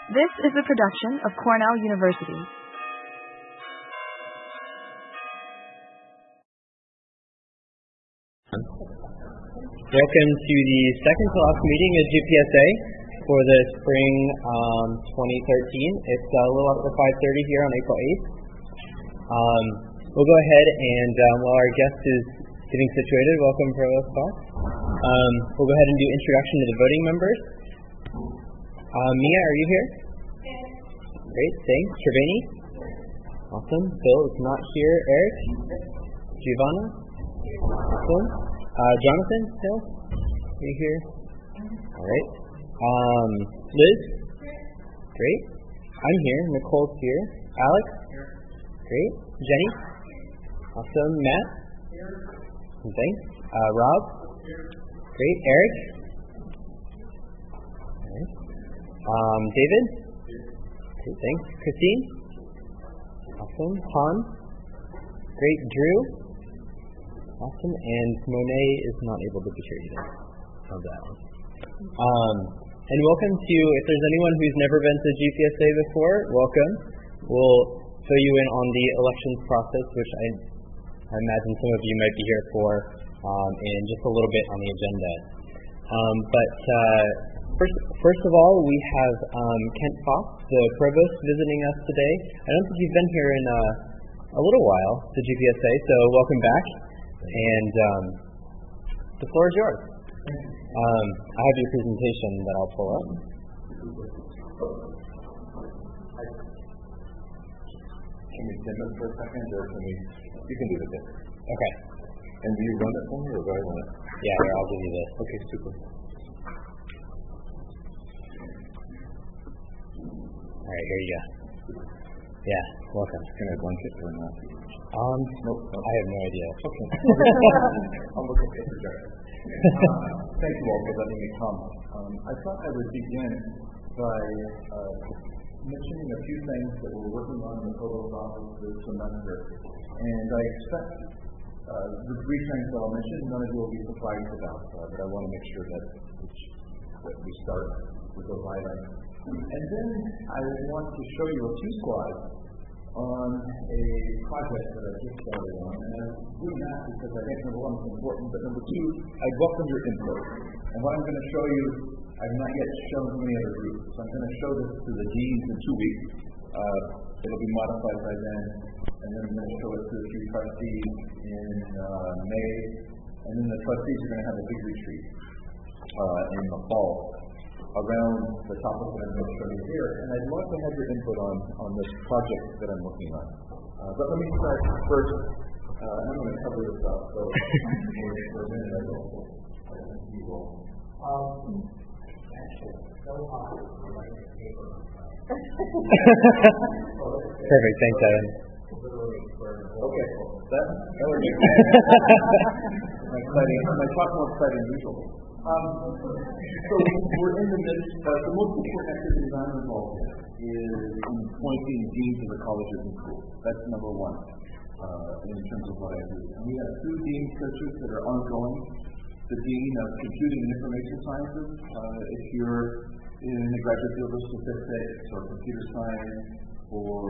This is a production of Cornell University. Welcome to the second to last meeting of GPSA for the spring 2013. It's a little after 5:30 here on April 8th. We'll go ahead and while our guest is getting situated, welcome Provost Fox. We'll go ahead and do introduction to the voting members. Mia, are you here? Yes. Great, thanks. Trevani? Awesome. Bill is not here. Eric? Giovanna? Awesome. Jonathan, Hill? Are you here? All right. Liz? Great. I'm here. Nicole's here. Alex? Great. Jenny? Awesome. Matt? Thanks. Rob? Great. Eric? All right. David? Great. Thanks. Christine? Awesome. Han? Great. Drew? Awesome. And Monet is not able to be here either. Love that one. And welcome to, if there's anyone who's never been to GPSA before, welcome. We'll fill you in on the elections process, which I imagine some of you might be here for, in just a little bit on the agenda. But first of all, we have Kent Fox, the provost, visiting us today. I don't think you've been here in a little while to GPSA, so welcome back. And the floor is yours. I have your presentation that I'll pull up. Can we dim it for a second, or can we? You can do the dim. Okay. And do you run it for me, or do I run it? Yeah, here, I'll give you this. Okay, super. All right, here you go. Yeah, welcome. Can I blanket or not? Nope. I have no idea. Okay. I'll look at the projector. Thank you all for letting me come. I thought I would begin by mentioning a few things that we're working on in the Provost office this semester. And I expect the brief things that I'll mention, none of you will be surprised about, but I want to make sure that we start with those items. And then I want to show you a few slides on a project that I just started on. And I'm doing that because I think number one, it's important, but number two, I welcome your input. And what I'm going to show you, I've not yet shown to any other groups. So I'm going to show this to the deans in 2 weeks. It'll be modified by then. And then I'm going to show it to a few trustees in May. And then the trustees are going to have a big retreat in the fall around the topic that I'm going to show you here. And I'd love to have your input on this project that I'm working on. But let me start first. I'm going to cover this up. So for a minute, I will. You will. Perfect. Thanks, Evan. Okay. That was exciting. I talk more exciting than usual. So we're in the midst of the most important activity I'm involved in is appointing deans of the colleges and schools. That's number one in terms of what I do. And we have 2 dean searches that are ongoing. The Dean of Computing and Information Sciences, if you're in the graduate field of statistics or computer science or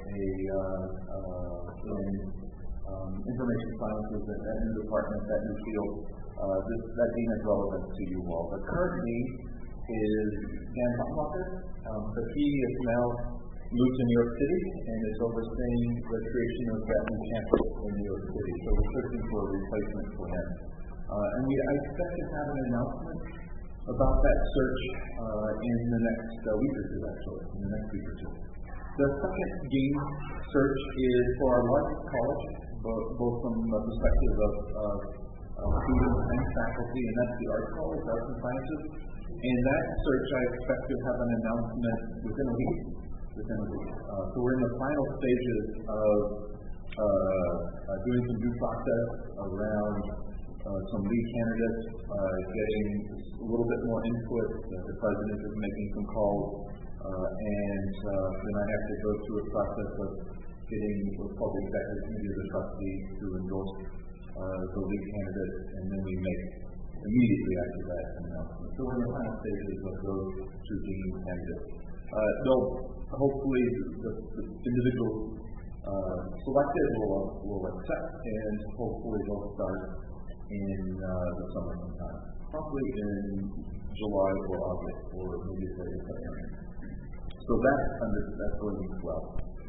in information sciences at that new department, that new field, that dean is relevant to you all. The current dean is Dan Hutmacher, but he is now moved to New York City and is overseeing the creation of that new campus in New York City. So we're searching for a replacement for him. And I expect to have an announcement about that search in the next week or two, actually, in the next week or two. The second dean search is for our largest college, both from the perspective of students and faculty, and that's the Arts College, Arts and Sciences. In that search, I expect to have an announcement within a week. So we're in the final stages of doing some due process around some lead candidates, getting a little bit more input. The president is making some calls, and then I have to go through a process of getting what's called the executive committee of the trustees to endorse the lead candidate, and then we make immediately after that an announcement. So we're in the final stages of those 2 dean candidates. they'll hopefully the individuals selected will accept, and hopefully they'll start in the summer sometime, probably in July or August, or maybe September. So that's going well.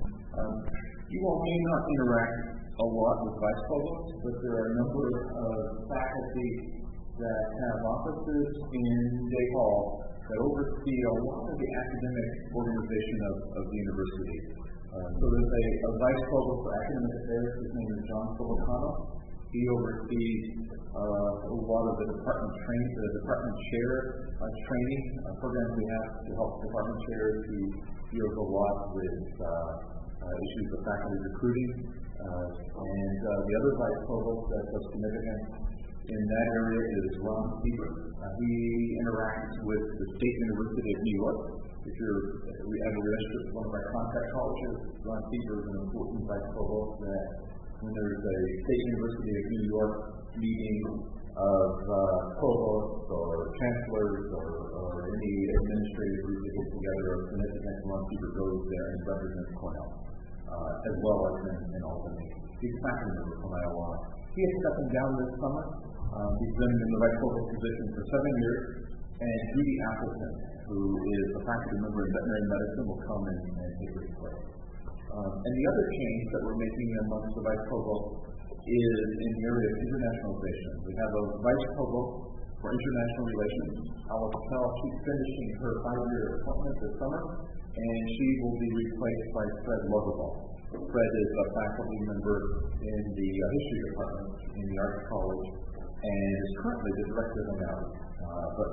You all may not interact a lot with vice provosts, but there are a number of faculty that have offices in Day Hall that oversee a lot of the academic organization of the university. So there's a vice provost for academic affairs. His name is John Filipano. He oversees a lot of the department chair training programs we have to help department chairs who deals a lot with issues of faculty recruiting. And the other vice provost that's of significance in that area is Ron Sieber. He interacts with the State University of New York. If we have a relationship with one of our contact colleges, Ron Sieber is an important vice provost that when there's a State University of New York meeting of provosts or chancellors or any administrative group that gets together of significance, Ron Sieber goes there and represents Cornell, as well as in Albany. He's a faculty member from Iowa. He is stepping down this summer. He's been in the vice provost position for 7 years, and Judy Appleton, who is a faculty member in veterinary medicine, will come and take his place. And the other change that we're making amongst the vice provost is in the area of internationalization. We have a vice provost for international relations. Alice Pell, she's finishing her 5-year appointment this summer, and she will be replaced by Fred Lovaball. Fred is a faculty member in the history department in the Arts College, and is currently the director of O'Malley. But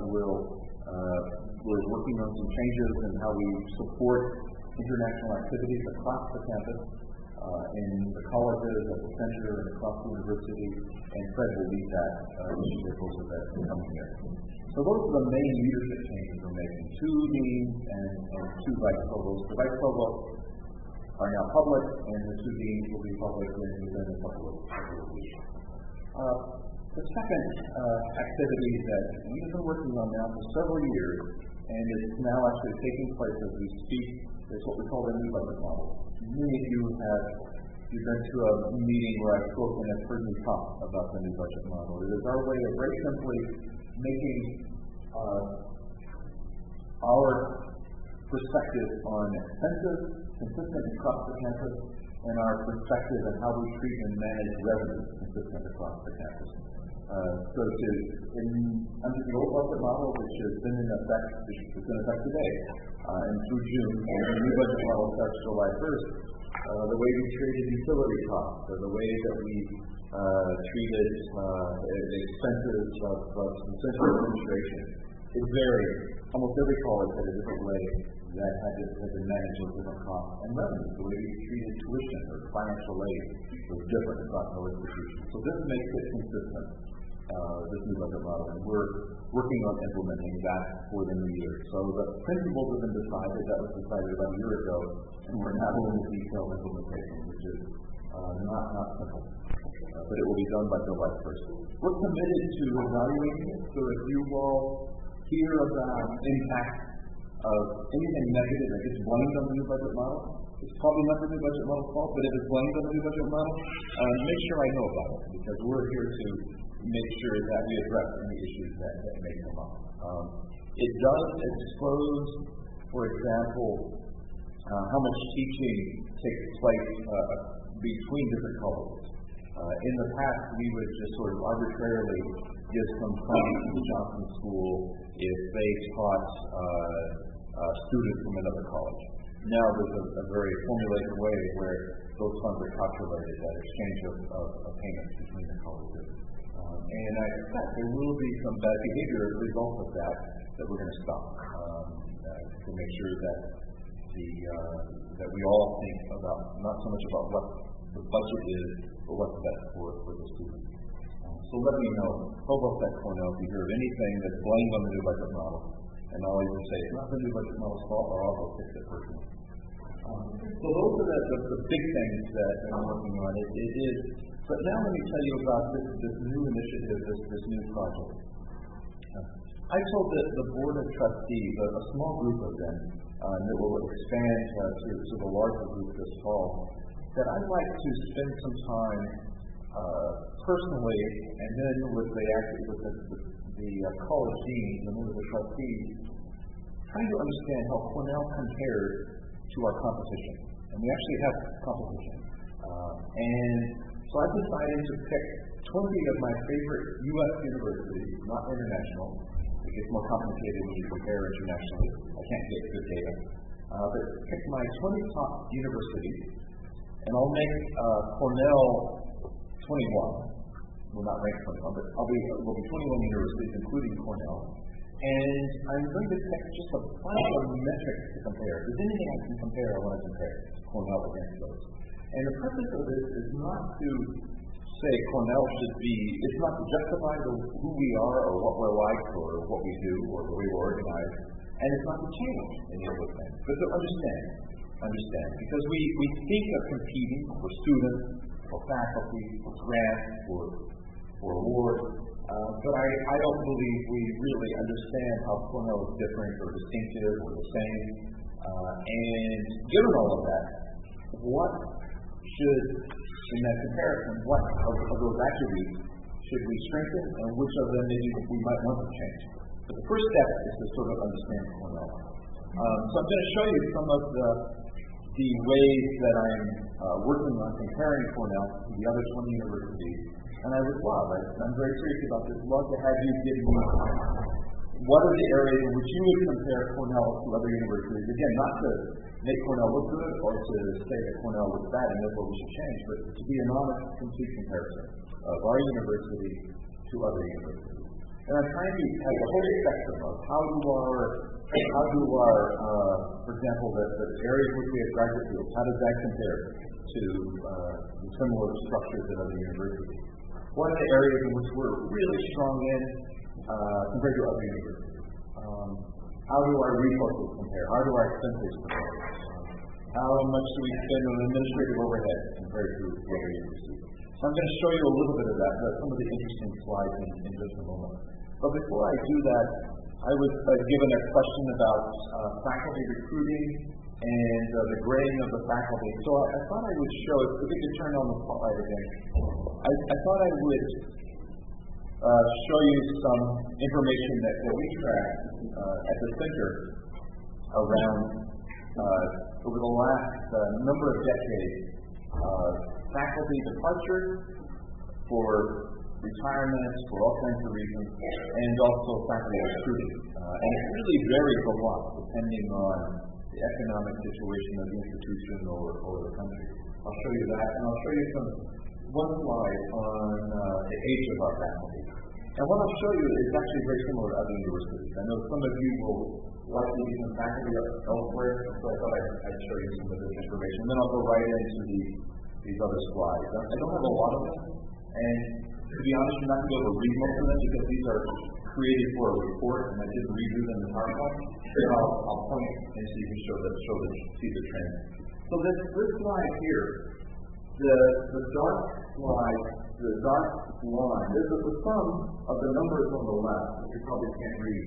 we're working on some changes in how we support international activities across the campus, in the colleges, at the center, and across the university, and Fred will lead that initiative over the coming year. So those are the main leadership changes we're making: 2 deans and 2 vice provosts. The vice provosts are now public, and the 2 deans will be public within a couple of weeks. The second activity that we've been working on now for several years, and it's now actually taking place as we speak, is what we call the new budget model. Many of you you've been to a meeting where I've spoken and heard me talk about the new budget model. It is our way of very simply making our perspective on expenses consistent across the campus, and our perspective on how we treat and manage revenue consistent across the campus. Under the old budget model, which has been in effect, today, and through June, and the new budget model starts July 1st, the way we treated utility costs, or the way that we treated the expenses of some central administration, it varies. Almost every college had a different way that had been managed with different costs and revenues. The way we treated tuition or financial aid was different across all institutions. So this makes it consistent, this new budget model, and we're working on implementing that for the new year. So the principles have been decided. That was decided about a year ago, and we're now in the detailed implementation, which is not simple. But it will be done by July 1st. We're committed to evaluating it, so if you all hear about impact of anything negative that gets blamed on the new budget model, it's probably not the new budget model's fault, but if it's blamed on the new budget model, make sure I know about it, because we're here to make sure that we address any issues that may come up. It does expose, for example, how much teaching takes place between different colleges. In the past, we would just sort of arbitrarily give some funds to the Johnson School if they taught students from another college. Now there's a very formulated way where those funds are calculated, that exchange of payments between the colleges. And I expect there will be some bad behavior as a result of that we're going to stop, to make sure that that we all think about not so much about what the budget is, but what's best for the students. So let me know, Provost at Cornell, if you hear of anything that's blamed on the new budget model, and I'll either say it's not the new budget model's fault, or I'll go fix it personally. So those are the big things that I'm working on. It is. But now let me tell you about this new initiative, this new project. I told the Board of Trustees, a small group of them, that will expand to the larger group this fall, that I'd like to spend some time personally, and then with the college deans and with the trustees, trying to understand how Cornell compares to our competition. And we actually have competition. And so I decided to pick 20 of my favorite U.S. universities, not international. It gets more complicated when you compare internationally. I can't get good data. But pick my 20 top universities, and I'll make Cornell 21. We'll not rank 21, but we'll be 21 universities, including Cornell. And I'm going to pick just a bunch of metrics to compare. If there's anything I can compare, I want to compare Cornell against those. And the purpose of this is not to say Cornell should be, it's not to justify who we are or what we're like or what we do or the way we're organized. And it's not to change any of those things, but to understand. Because we think of competing for students, for faculty, for grants, for awards, but I don't believe we really understand how Cornell is different or distinctive or the same. And given all of that, what should, in that comparison, what of those attributes should we strengthen and which of them maybe we might want to change? But the first step is to sort of understand Cornell. So I'm going to show you some of the ways that I'm working on comparing Cornell to the other 20 universities. And I would love, I'm very serious about this, love to have you give me what are the areas in which you would compare Cornell to other universities. Again, not to make Cornell look good or to say that Cornell looks bad and therefore we should change, but to be an honest, complete comparison of our university to other universities. And I'm trying to have the whole spectrum of how do our for example, the areas in which we have graduate fields, how does that compare to the similar structures at other universities? What are the areas in which we're really strong in compared to other universities? How do our resources compare? How do our expenses compare? How much do we spend on administrative overhead compared to other universities? So I'm going to show you a little bit of that, some of the interesting slides in just a moment. But before I do that, I was given a question about faculty recruiting and the grading of the faculty. So I thought I would show, if we could turn on the spotlight again, I thought I would show you some information that we track at the center around over the last number of decades, faculty departure for retirements for all kinds of reasons, and also faculty recruiting. And it really varies a lot depending on the economic situation of the institution or the country. I'll show you that, and I'll show you one slide on the age of our faculty. And what I'll show you is actually very similar to other universities. I know some of you will likely be some faculty elsewhere, so I thought I'd show you some of this information. Then I'll go right into these other slides. I don't have a lot of them, and to be honest, you're not going to be able to read most of them because these are created for a report, and I didn't redo them in PowerPoint. So I'll point and so you can see the trend. So this slide here, the dark slide, the dark line, this is the sum of the numbers on the left, which you probably can't read,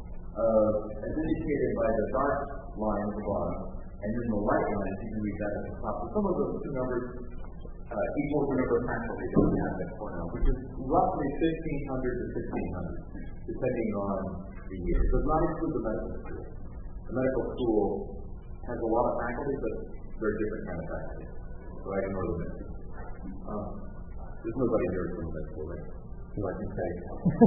as indicated by the dark line at the bottom, and then the light line, you can read that at the top. So some of those two numbers equals the number of faculty that we have at Cornell, which is roughly 1,500 to 1,600, depending on the year. So it's not include the medical school. The medical school has a lot of faculty, but they're different kind of faculty. So I ignore the medical. There's nobody here from the medical, right? So I can say.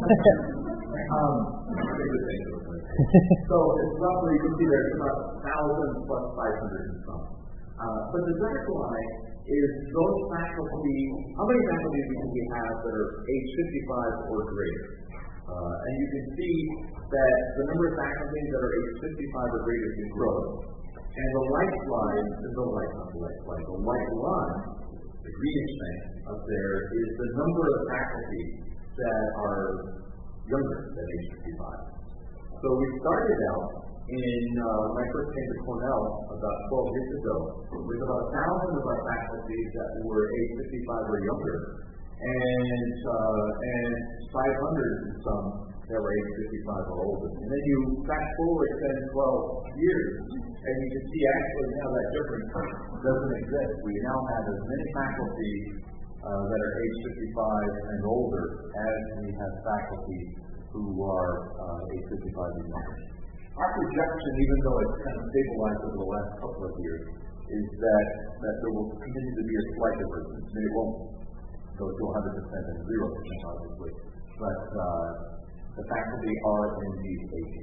So it's roughly, you can see there's about 1,000 plus 500 and some. But the dark line is those faculty, how many faculty do we have that are age 55 or greater? And you can see that the number of faculty that are age 55 or greater is growing. And the light line, the white line, the greenish thing up there, is the number of faculty that are younger than age 55. So we started out when I first came to Cornell about 12 years ago, with about 1,000 of our faculty that were age 55 or younger, and 500 and some that were age 55 or older. And then you fast forward 10, 12 years, and you can see actually how that difference doesn't exist. We now have as many faculty that are age 55 and older as we have faculty who are age 55 and younger. Our projection, even though it's kind of stabilized over the last couple of years, is that there will continue to be a slight divergence. I mean, it won't go to 100% and 0%, obviously, but the faculty are indeed aging.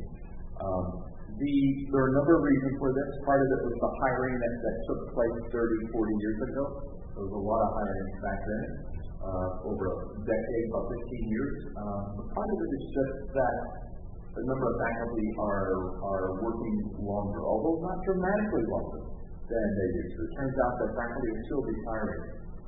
There are a number of reasons for this. Part of it was the hiring that took place 30, 40 years ago. There was a lot of hiring back then, over a decade, about 15 years. Part of it is just that a number of faculty are working longer, although not dramatically longer than they used to. It turns out that faculty are still retiring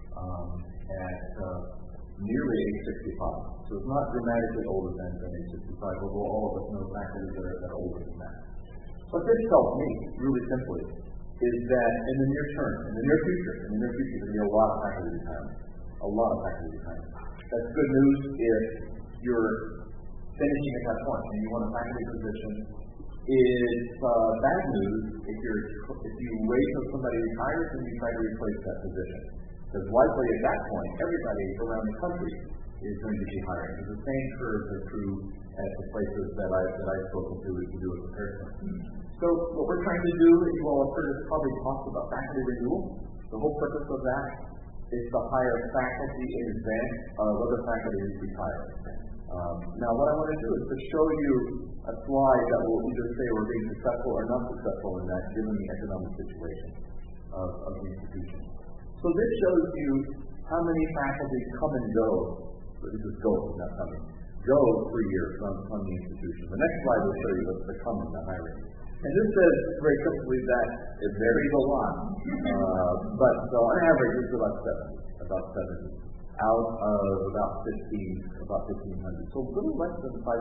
at nearly age 65. So it's not dramatically older than age 65, although all of us know faculty that are older than that. What this tells me, really simply, is that in the near term, in the near future, there's going to be a lot of faculty retirement. A lot of faculty retirement. That's good news if you're finishing at that point and you want a faculty position. It's bad news if you wait till somebody retires and you try to replace that position. Because likely at that point, everybody around the country is going to be hiring. The same curves are true at the places that I've spoken to to do a comparison. So what we're trying to do, as you all have heard us probably talk about faculty renewal, the whole purpose of that is to hire faculty in advance of other faculty who retire. Now what I want to do is to show you a slide that will either say we're being successful or not successful in that given the economic situation of the institution. So this shows you how many faculty come and go. This is go, not coming. Go per year from the institution. The next slide will show you what's the coming, the hiring. And this says very simply that it varies a lot. But on average it's about 70 out of about 1,500. So a little less than 5%.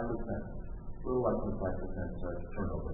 Turnover.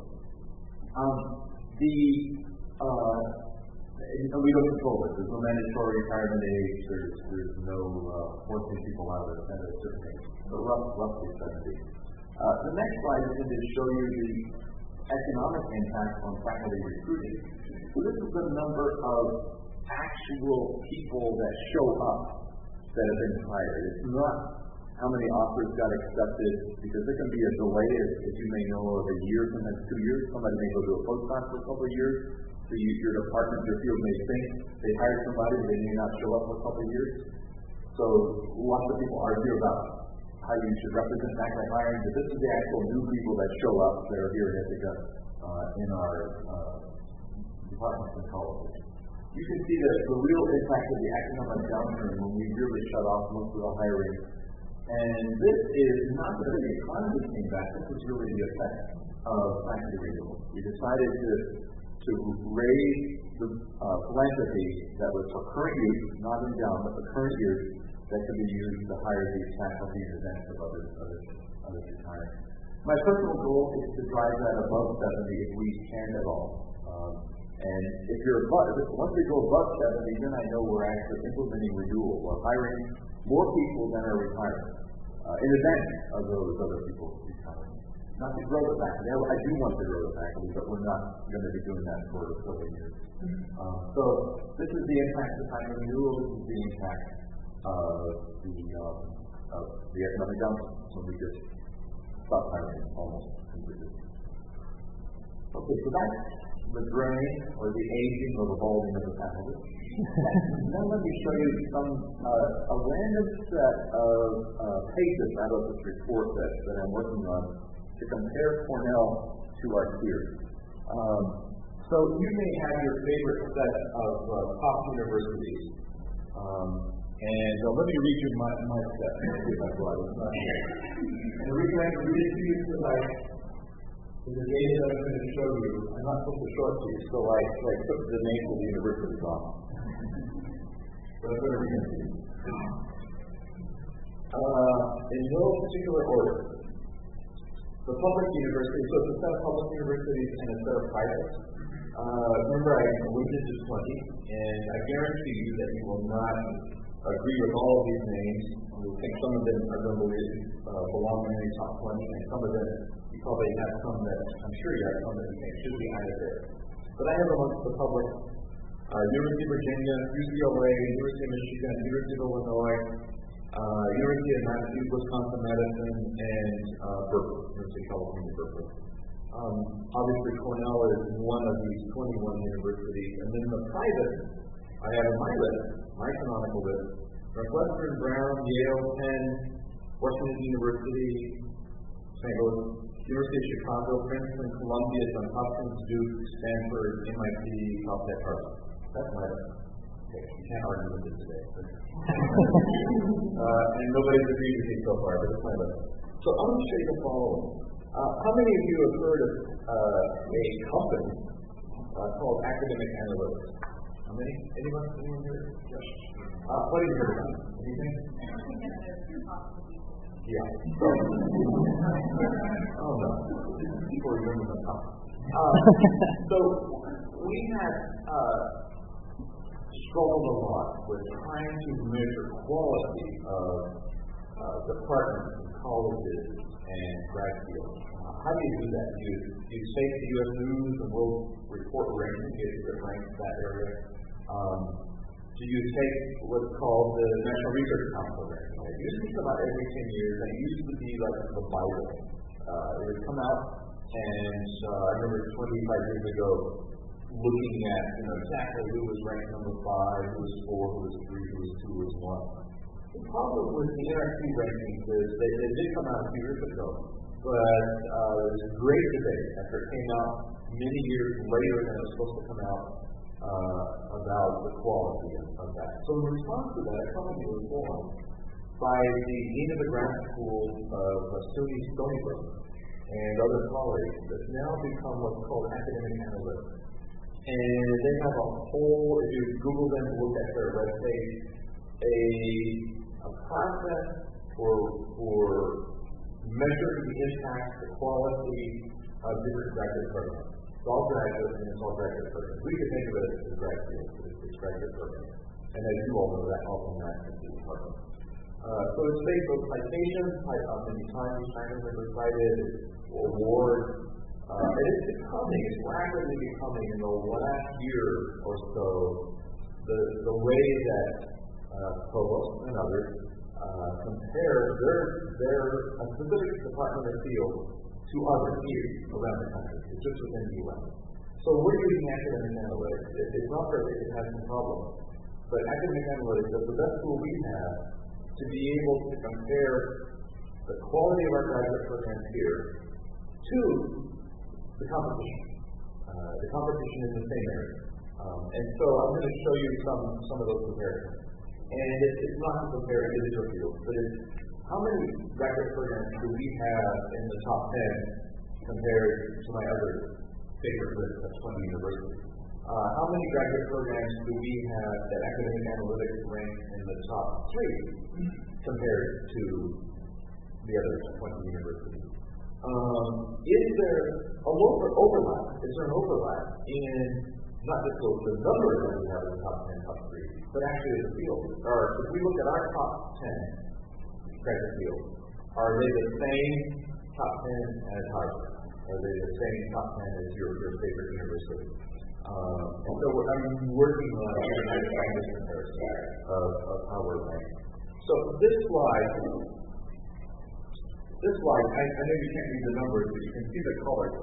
And we don't control it. There's no mandatory retirement age. There's no forcing people out at a certain age. But roughly 70. The next slide is going to show you the economic impact on faculty recruiting. So this is the number of actual people that show up that have been hired. It's not how many offers got accepted, because there can be a delay, as you may know, of a year, sometimes 2 years. Somebody may go to a postdoc for a couple of years. So your department, your field may think they hired somebody, but they may not show up for a couple of years. So lots of people argue about how you should represent faculty hiring, but this is the actual new people that show up that are here at Ithaca in our departments and colleges. You can see the real impact of the economic downturn when we really shut off most of the hiring. And this is not that the economy came back, this is really the effect of faculty renewal. We decided to raise the philanthropy that was for current use, not endowment, but for current use, that can be used to hire these faculty in advance of others retiring. My personal goal is to drive that above 70 if we can at all. And if once we go above 70, then I know we're actually implementing renewal. We're hiring more people than are retiring in advance of those other people retiring. Not to grow the faculty. I do want to grow the faculty, but we're not going to be doing that for several years. So this is the impact of hiring renewal. This is the impact of the economic downturn when we just stop hiring almost completely. Okay, so that's the graying or the aging or the balding of the faculty. Now let me show you a random set of pages out of this report that I'm working on to compare Cornell to our peers. So you may have your favorite set of top universities. And let me read you my set. Let's see if I brought it. And the reason I can read it to you is because in the data that I'm going to show you, I'm not supposed to show it to you, so I took the names of the universities off. But I'm going to read it to you. In no particular order. The public university, so it's a set of public universities and a set of private. Remember, I limited to 20, and I guarantee you that you will not agree with all of these names. We think some of them are going to belong in the top 20, and some of them, you probably have some that, I'm sure you have some that you think should be added there. But I have amongst the public University of Virginia, UCLA, University of Michigan, University of Illinois, University of Massachusetts, Wisconsin-Madison, and Berkeley, University of California, Berkeley. Obviously, Cornell is one of these 21 universities. And then the private, I have on my list, my canonical list, Northwestern, Brown, Yale, Penn, Washington University, St. Louis, University of Chicago, Princeton, Columbia, Johns Hopkins, Duke, Stanford, MIT, Caltech, Harvard. That's my list. Okay, you can't argue with it today. And nobody's agreed with me so far, but it's my list. So I'm going to show you the following. How many of you have heard of a company called Academic Analytics? How many? Anyone here? Yes. What have you heard about? Anything? Yeah. Oh no. People are doing the top. So we have struggled a lot with trying to measure quality of departments and colleges and grad fields. How do you do that? Do you take the U.S. News and World Report ranking, it ranks that area? Do you take what's called the National Research Council ranking? It used to come out every 10 years, and it used to be like the Bible. It would come out, and I remember 25 years ago looking at exactly who was ranked number 5, who was 4, who was 3, who was 2, who was 1. The problem with the NRC rankings is they did come out a few years ago, but there was a great debate after it came out many years later than it was supposed to come out about the quality of that. So in response to that, a company was formed by the dean of the grad school of SUNY Stony Brook and other colleagues that's now become what's called Academic Analytics. And they have a whole, if you Google them and look at their website, a process for measuring the impact, the quality of different graduate programs. It's all graduate and it's all graduate programs. We could think of it as a grad field, but it's graduate programs. And as you all know, that also matches the department. So it's based on citations, how many times China has recited, awards. And it's rapidly becoming in the last year or so, the way that provosts and others compare their specific department or field to others here around the country. It's just within the U.S. So we're using academic analytics. It's not that it has some problems, but academic analytics is the best tool we have to be able to compare the quality of our graduate programs here to the competition. The competition in the same area. And so I'm going to show you some of those comparisons. And it's not to compare individual fields, but it's how many graduate programs do we have in the top 10 compared to my other favorite list of 20 universities? How many graduate programs do we have that academic analytics rank in the top 3 compared to the other 20 universities? Is there a overlap? Is there an overlap in not just the number that we have in the top 10, top 3, but actually the field? Or if we look at our top 10 graduate fields, are they the same top 10 as Harvard? Are they the same top 10 as your favorite university? And so I'm working on a nice comparison of how we're ranking. So this slide, I know you can't read the numbers, but you can see the colors.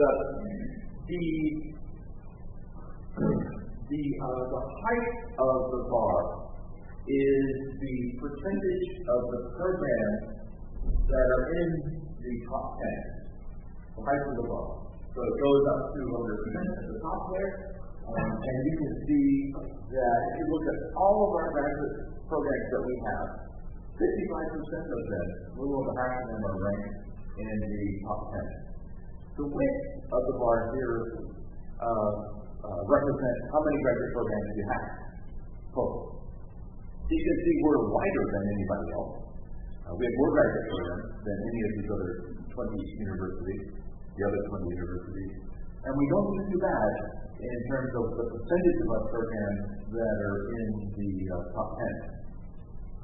The height of the bar is the percentage of the programs that are in the top 10. The height of the bar. So it goes up to over at the top there. And you can see that if you look at all of our graduate programs that we have, 55% of them, a little over half of them are ranked in the top 10. The width of the bar here represents how many graduate programs you have total. You can see we're wider than anybody else. We have more graduate programs than any of these other 20 universities, the other 20 universities. And we don't do too bad in terms of the percentage of our programs that are in the top 10.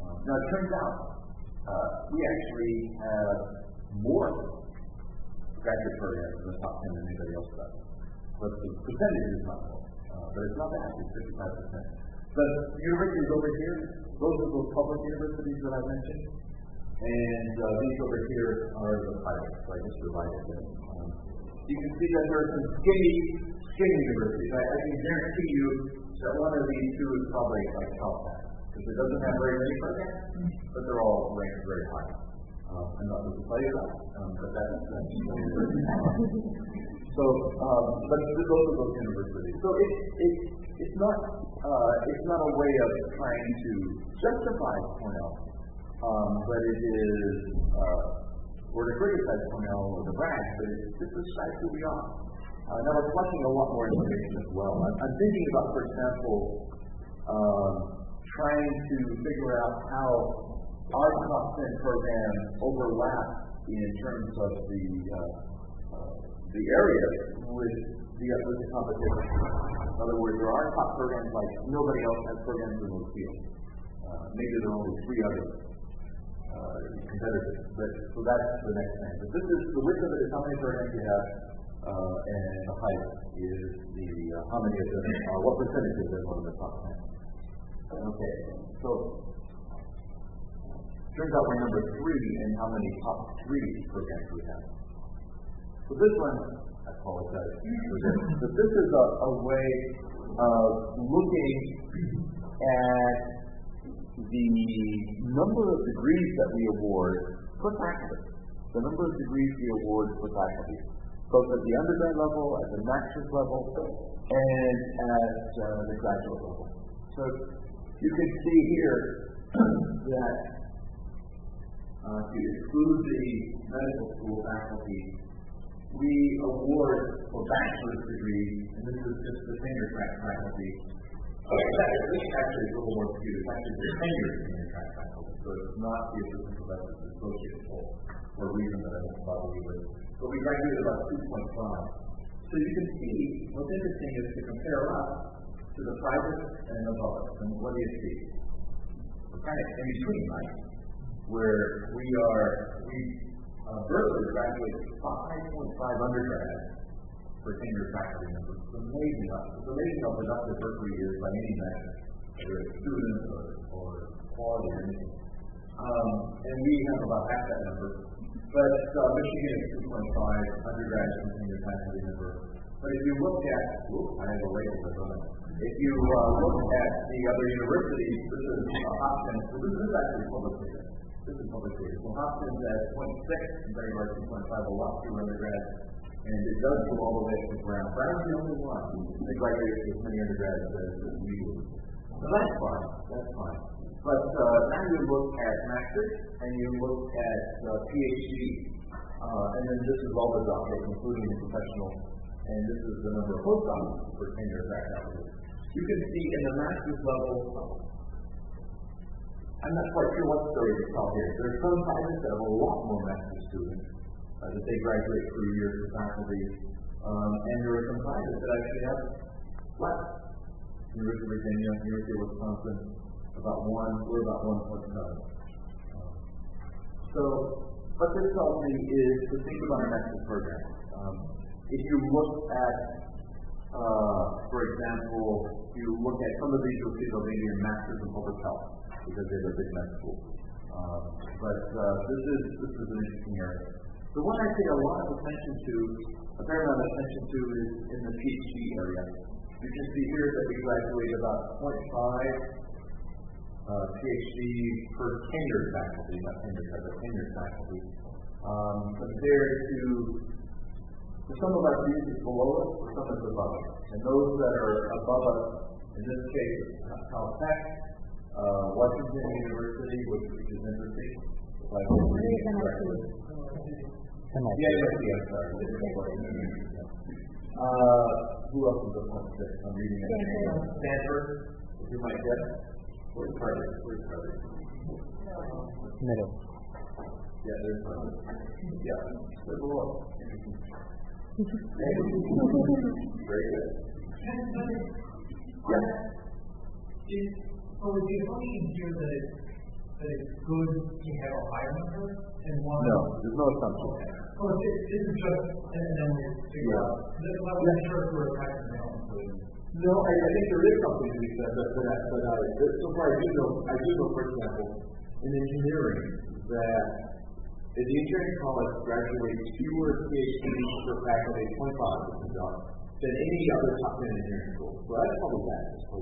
Now, it turns out we actually have more graduate programs in the top 10 than anybody else does. But the percentage is not low. But it's not bad. It's 55%. The universities over here, those are those public universities that I mentioned. And these over here are the private. So I just divided them. You can see that there are some skinny universities. I can guarantee you that one of these two is probably like Caltech. Because it doesn't have very many programs, but they're all ranked very high. I'm not going to tell you that, but that's so. But those are those universities. So it's not a way of trying to justify Cornell, but it is or to criticize Cornell or to brag, but this is who we are. Now we're collecting a lot more information as well. I'm thinking about, for example, trying to figure out how our top 10 programs overlap in terms of the area with the competition. In other words, there are top programs like nobody else has programs in those fields. Maybe there are only 3 other competitors. But so that's the next thing. But this is the width of it is how many programs you have, and the height is the how many of them are what percentage of them are in the top 10. Okay, so turns out we're number 3 in how many top 3 programs we have. So this one, I apologize for this, but this is a way of looking at the number of degrees that we award for faculty. The number of degrees we award for faculty, both at the undergrad level, at the master's level, and at the graduate level. So you can see here that to exclude the medical school faculty, we award for bachelor's degrees, and this is just the tenure track faculty. This actually is a little more skewed. It's actually the tenure track faculty, so it's not the assistant professor's associate role, for a reason that I won't bother you with. But we graduated about 2.5. So you can see what's interesting is to compare us to the private and above us. And what do you see? We're kind of in between, right? Where Berkeley graduates 5.5 undergrads for tenure faculty members. It's amazing. It's amazing how productive Berkeley is by any measure, whether it's students or quality or anything. And we have about half that number. But Michigan is 2.5 undergrads and tenure faculty members. But if you look at, I have a label that's on it. If you look at the other universities, this is Hopkins. So this is actually public data. This is public data. So Hopkins at 0.6 compared to our 2.5, a lot fewer undergrads. And it does go all the way to Brown. Brown's the only one that graduates with as many undergrads as we do. So that's fine. That's fine. But now you look at master's and you look at PhD, and then this is all the doctorates, including the professional, and this is the number of postdocs for tenure faculty. You can see in the master's level, I'm not quite sure what story to tell here. There are some colleges that have a lot more master's students that they graduate 3 years as faculty, and there are some colleges that actually have less. University of Virginia, University of Wisconsin, we're about 1.7. So what this tells me is to think about a master's program. If you look at, for example, if you look at some of these, you'll see they'll be in Masters in Public Health because they're the big med school. But this is an interesting area. The one I pay a lot of attention to, a fair amount of attention to, is in the PhD area. You can see here that we graduate about 0.5 PhD per tenured faculty, not tenured, but tenured faculty, compared to some of our students is below us, or some is above us. And those that are above us, in this case, Caltech, Washington University, which is interesting. MIT, I'm sorry. Who else is up on 6? I'm reading it. Stanford, if you might guess. Where's Harvard? Middle. Yeah, there's Harvard. Yeah, they're below. Very good. Yeah. So the assumption here that that it's good to have a higher number and one? No, there's no assumption. Okay. So it isn't just, and then we figure out. This level of sure if we're attacking balance. No, I think there is something to be said for that. So far, I do know, for example, in engineering, that in the engineering college graduates fewer PhDs per faculty, 25 than any other top 10 engineering school. So that's probably bad.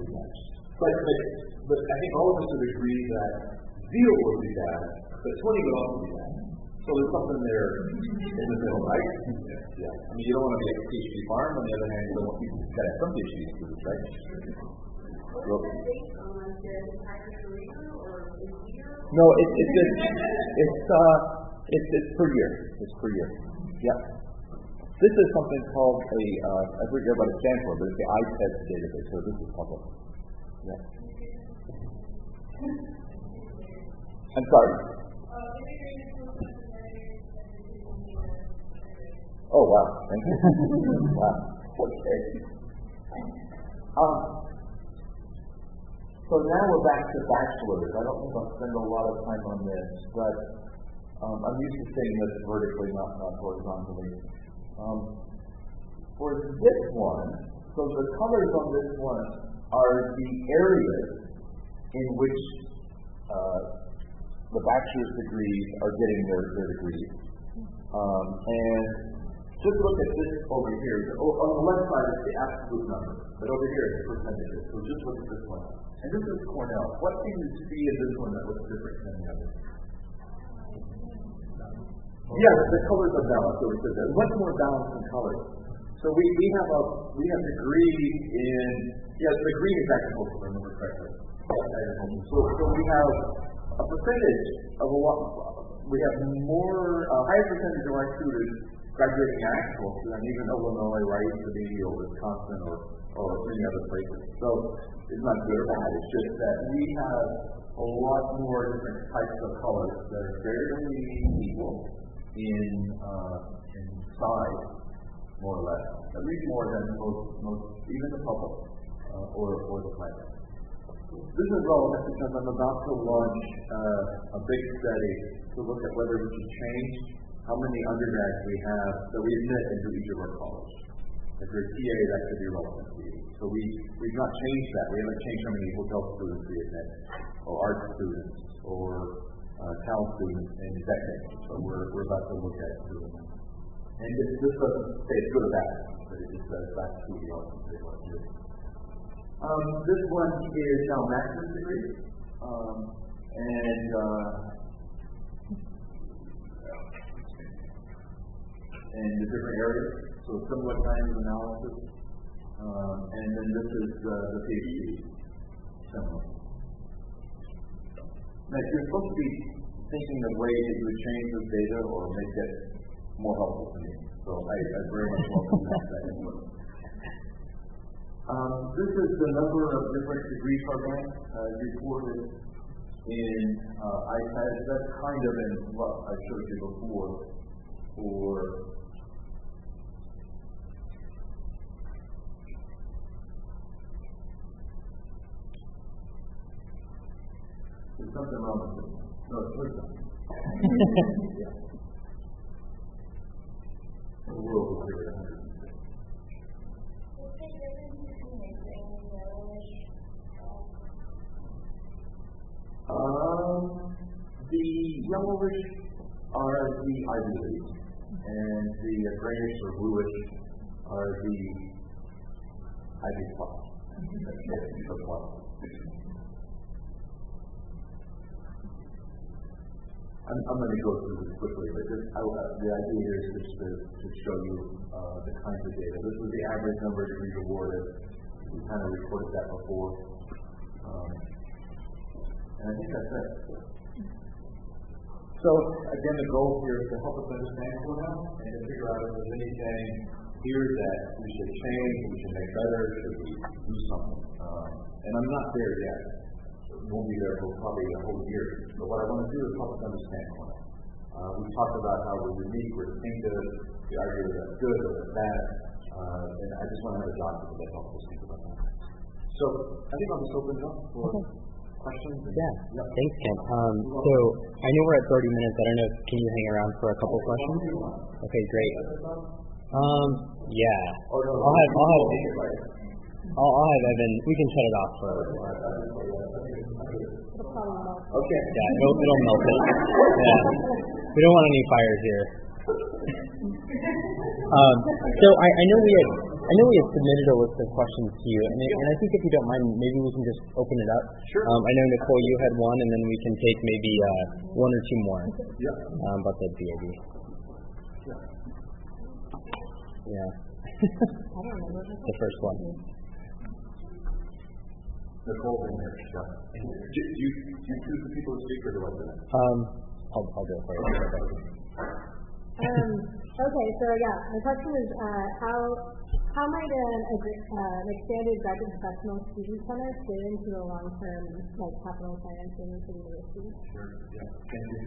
But I think all of us would agree that 0 would be bad, but 20 would also be bad. So there's something there in the middle, right? Yeah. I mean, you don't want to be a PhD farm. On the other hand, you don't want people to have some PhD students, right? What is it based on? The entire career or a year? No, it's per year. It's per year. Yeah. This is something called I forget what it stands for, but it's the ITEST database. So this is public. Yeah. I'm sorry. Oh, wow. Thank you. Wow. Okay. So now we're back to bachelor's. I don't think I'll spend a lot of time on this, but I'm used to saying this vertically, not horizontally. For this one, so the colors on this one are the areas in which the bachelor's degrees are getting their degrees. And just look at this over here. On the left side is the absolute number, but over here is the percentages. So just look at this one. And this is Cornell. What do you see in this one that looks different than the others? Yes, the colors are balanced. So it's much more balanced in colors. So we have degree in the green is actually if I remember correctly. So we have a percentage of we have a higher percentage of our students graduating actual than even Illinois, right, or Wisconsin, or any other places. So it's not good or bad. It's just that we have a lot more different types of colors that are fairly equal in size, more or less. At least more than most even the public or the private. This is relevant because I'm about to launch a big study to look at whether we can change how many undergrads we have that we admit into each of our colleges. If you're a TA, that could be relevant to you. So we've not changed that. We haven't changed how many hotel students we admit, or art students, or talent students in decades. So we're about to look at doing that. And this doesn't say it's good or bad, but it just says that's who we are and what they want to do. This one is now master's degree, and the different areas, so similar kinds of analysis, and then this is the PhD, similar. Now, you're supposed to be thinking of ways that you would change this data or make it more helpful to me, so I very much welcome that input. This is the number of different degree programs reported in ITEST. That's kind of in what I showed you before for there's something wrong with it. No, it's good. Yeah. The world will figure it out. The yellowish are the Ivy League, and the grayish or bluish are the Ivy Plus. I'm going to go through this quickly, but the idea here is just to show you the kinds of data. This is the average number of degrees awarded. We kind of reported that before. And I think that's it. So, again, the goal here is to help us understand Cornell and to figure out if there's anything here that we should change, we should make better, should we do something. And I'm not there yet. We won't be there for probably a whole year. But what I want to do is help us understand Cornell. We talked about how we're unique, we're distinctive, the idea that that's good or that's bad. And I just want to have a document that helps us think about that. So, I think I'll just open it up for questions? Yeah. Thanks, Kent. So I know we're at 30 minutes. I don't know. Can you hang around for a couple of questions? Okay, great. Yeah. I'll have Evan. We can shut it off for. Okay. Yeah, it'll melt it. Yeah. We don't want any fires here. So I know we had submitted a list of questions to you, and I think if you don't mind, maybe we can just open it up. Sure. I know Nicole, you had one, and then we can take maybe one or two more. Yeah. About the BAD. Yeah. The first one. Nicole in here. Yeah. Do you choose the people to speak, or do I do that? I'll do it for you. Okay, so my question is, how might an expanded graduate professional student center fit into the long-term capital financing for the university? Sure. Yeah. Thank you.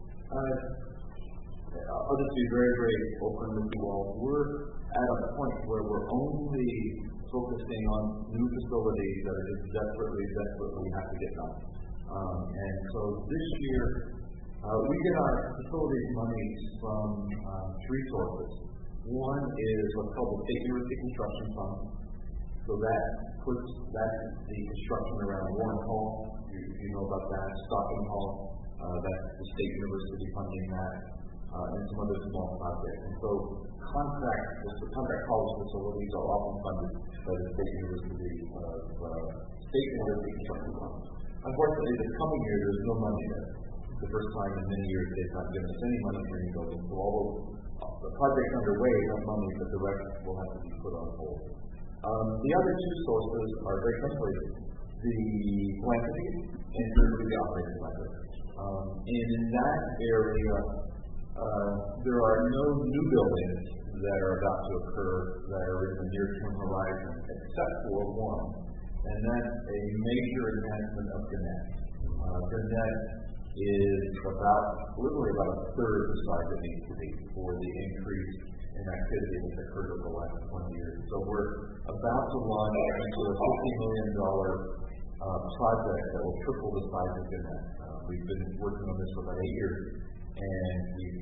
I'll just be very, very open with you all. We're at a point where we're only focusing on new facilities that are just desperately have to get done. And so this year, we get our facilities monies from three sources. One is what's called the State University Construction Fund. So that puts the construction around Warren Hall. You know about that. Stocking Hall. That's the State University funding that. And some other small projects. And so the contract college facilities are often funded by the State University Construction Fund. Unfortunately, this coming year, there's no money there. The first time in many years they've not given us any money for any building. So although the project's underway, have money, but the rest will have to be put on hold. The other two sources are very simply the philanthropy and thirdly the operating budget. And in that area, there are no new buildings that are about to occur that are in the near-term horizon, except for one, and that's a major advancement of Gannett. Gannett is literally about a third the size it needs to be for the increase in activity that's occurred over the last 20 years. So we're about to launch into a $50 million project that will triple the size of Gannett. We've been working on this for about 8 years, and we've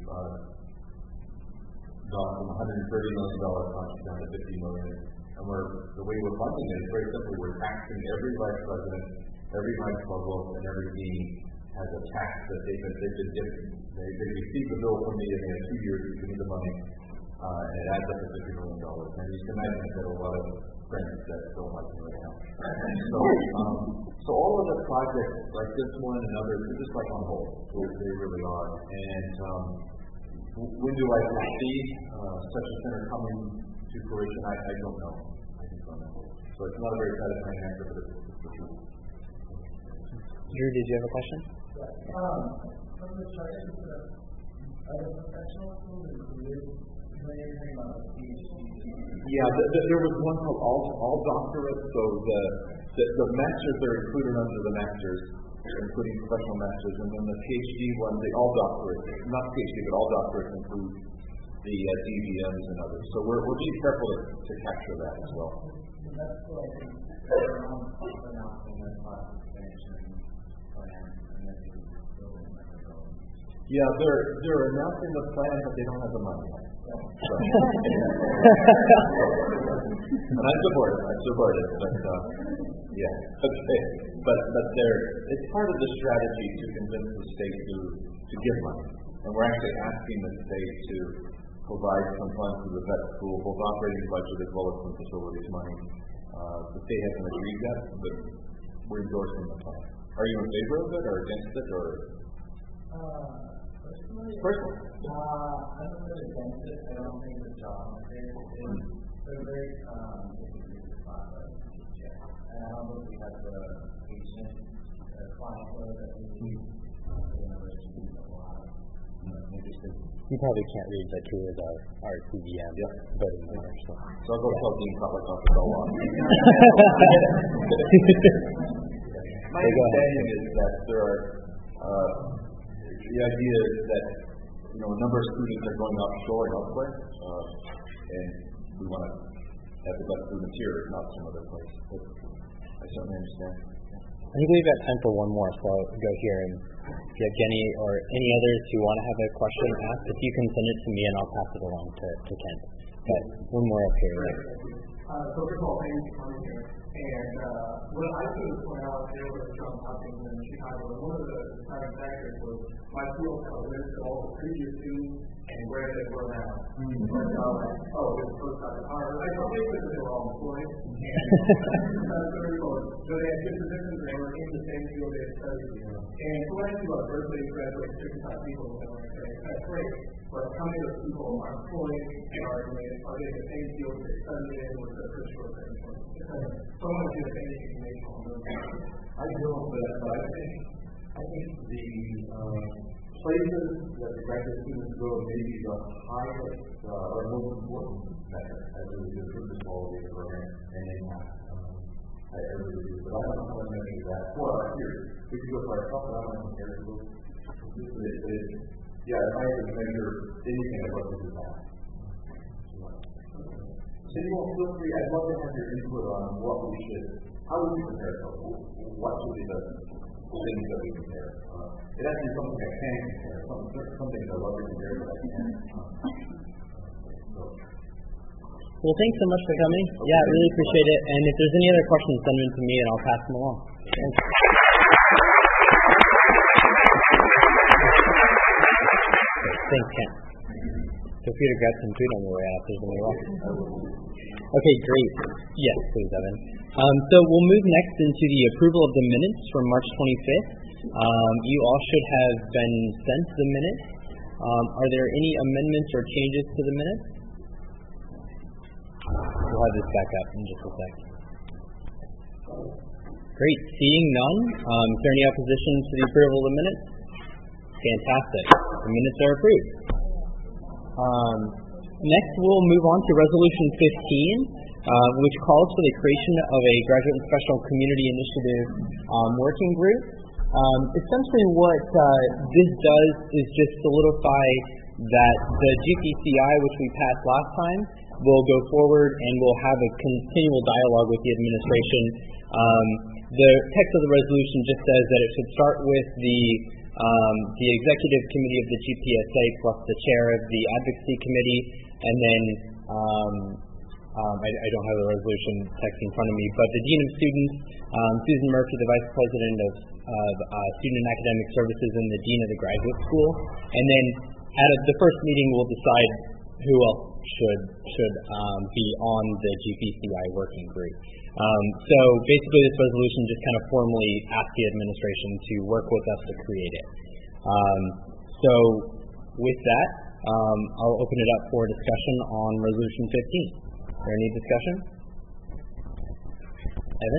gone from $130 million project down to $50 million. And the way we're funding it is very simply we're taxing every vice president, every vice provost, and every dean has a tax that they've been given. They receive the bill from me, and they have 2 years to give me the money, and it adds up to $50 million. And you can imagine I've got a lot of friends that don't like me right now. So all of the projects like this one and others are just like on hold. They really are. And when do I foresee such a center coming to fruition? I don't know. I just don't know. So it's not a very satisfying answer, but it's the truth. Drew, did you have a question? From the charges that other professionals included, when you're talking about PhD. Yeah, there was one called all doctorate. So the masters are included under the masters, including professional masters, and then the PhD one, the all doctorate, not PhD, but all doctorates include the DVMs and others. So we're being careful to capture that as well. That's what I think announcing that class expansion plan and then building that building. Yeah, they're announcing the plan, but they don't have the money. So. And I support it, but yeah, okay. But it's part of the strategy to convince the state to give money, and we're actually asking the state to provide some funds to the vet school, both operating budget as well as some facilities money. The state hasn't agreed yet, but we're endorsing the plan. Are you in favor of it or against it, or? Personally? I'm a bit against it. I don't think the job is a very complicated process. And I don't think we have the patient client that we need the university to a lot. Interesting. You probably can't read, but Drew is our CVM voting member. So I'll go tell Dean Papa to go on. My understanding is that there are the idea is that a number of students are going offshore and elsewhere, and we want to have the best students here, not some other place. But I certainly understand. think we've got time for one more, so I'll go here. And if you have Jenny or any others who want to have a question asked, if you can send it to me and I'll pass it along to Kent. But one more up here. Right? So first of all, thank you for coming here. And what I do is point out there was Johns Hopkins in Chicago, and one of the deciding factors was my field kind of listed all the previous students and where they were now. Like, this first time at Harvard. I don't think that they were all employed. So they had good positions, they were in the same field they had studied. And so when I see about Berkeley graduated 65 people, and I say, that's great, but how many of those people are employed and are they in the same field they studied in with their first short term? So I want to see if any information on those. I don't, but I think the places that the graduate students go may be the highest or most important measure as it is for the quality of the program and impact. I really do, but I don't know how to measure that. Well, here, we can go for ourselves, but I don't know compare to those. Yeah, if I had to measure anything, I'd love to do that. So you won't feel free. I'd love to have your input on what we should, how would we compare ourselves? What should be the things that we compare? It has to be something I can compare, something that I love to compare that I can. Well, thanks so much for coming. Yeah, I really appreciate it. And if there's any other questions, send them to me and I'll pass them along. Thanks. Thanks, Ken. Feel free to grab some food on your way out if there's any left. Okay, great. Yes, please, Evan. So we'll move next into the approval of the minutes from March 25th. You all should have been sent the minutes. Are there any amendments or changes to the minutes? We'll have this back up in just a sec. Great. Seeing none, is there any opposition to the approval of the minutes? Fantastic. The minutes are approved. Next, we'll move on to Resolution 15, which calls for the creation of a Graduate and Professional Community Initiative working group. Essentially what this does is just solidify that the GPCI, which we passed last time, will go forward and will have a continual dialogue with the administration. The text of the resolution just says that it should start with the executive committee of the GPSA plus the chair of the advocacy committee, and then I don't have the resolution text in front of me, but the dean of students, Susan Murphy, the vice president of student and academic services, and the dean of the graduate school. And then at the first meeting, we'll decide who else should be on the GPCI working group. So basically, this resolution just kind of formally asks the administration to work with us to create it. So with that, I'll open it up for discussion on Resolution 15. Is there any discussion? Evan?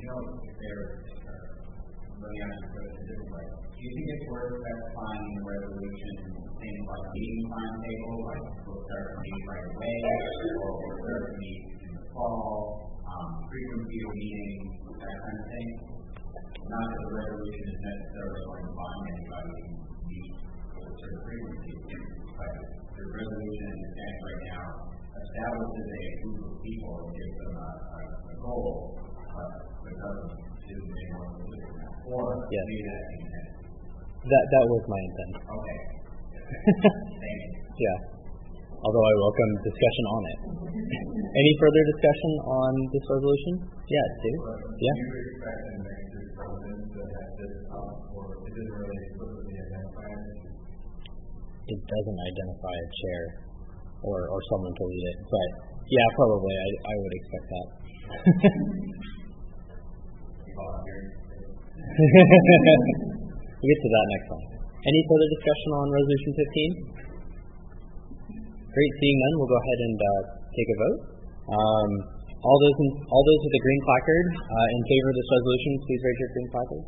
Do you think it's worth specifying in the resolution things like meeting timetable, like we'll start to meet right away, or we'll start to meet in the fall, frequency of meetings, that kind of thing? Not that the resolution is necessarily going to bind anybody to meet with a certain frequency, but the resolution as it stands right now establishes a group of people and gives them a goal, but it doesn't do any more specific than that. Or maybe that intent. That was my intent. Okay. Thank you. Yeah. Although I welcome discussion on it. Any further discussion on this resolution? Yeah, Steve? Yeah. Do you expect the next president to have this up, or it doesn't really explicitly identify it? It doesn't identify a chair or someone to lead it, but yeah, probably. I would expect that. We'll get to that next time. Any further discussion on Resolution 15? Great, seeing none, we'll go ahead and take a vote. All those with the green placard in favor of this resolution, please raise your green placard.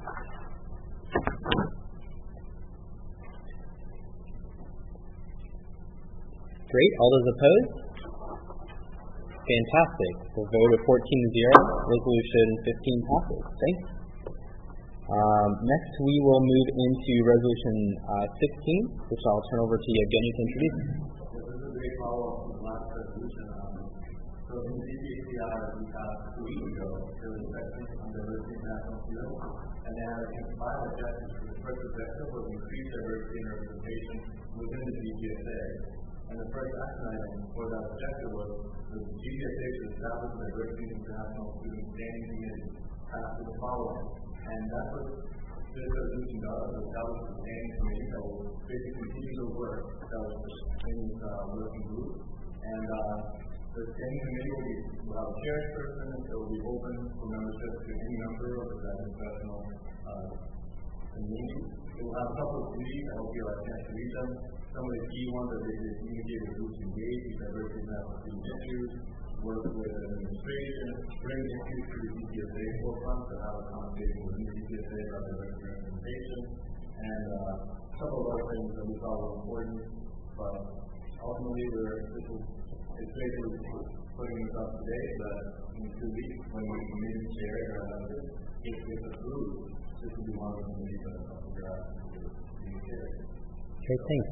Great, all those opposed? Fantastic. We'll vote of 14-0. Resolution 15 passes. Thanks. Next, we will move into Resolution 16, which I'll turn over to Yevgeny to introduce. This is a great follow-up from the last resolution. So in the GPSA CCI we passed 2 weeks ago, there was a section on diversity and national field, and they had, I think, 5 objectives. The first objective was increase diversity and representation within the GPSA. And the first action item for that objective was the GPSA should establish a diversity and international student standing committee passed with the following. And that's what this resolution does, establish a standing committee that will basically continue the work that was in this working group. And the standing committee will have a chairperson, it will be open for membership to any member of the professional community. It will have a couple of duties, I hope you'll have a chance to read them. Some of the key ones are basically communicate with groups engaged in diversity and national student issues, work with administration, bring issues to the GPSA forefront to have a conversation with the GPSA about diversity representation, and a couple of other things that we thought were important. But ultimately, it's basically putting this up today that in 2 weeks, when we meet the chair, if it's approved, this will be one of the committees that will come together to be chair. Okay, thanks.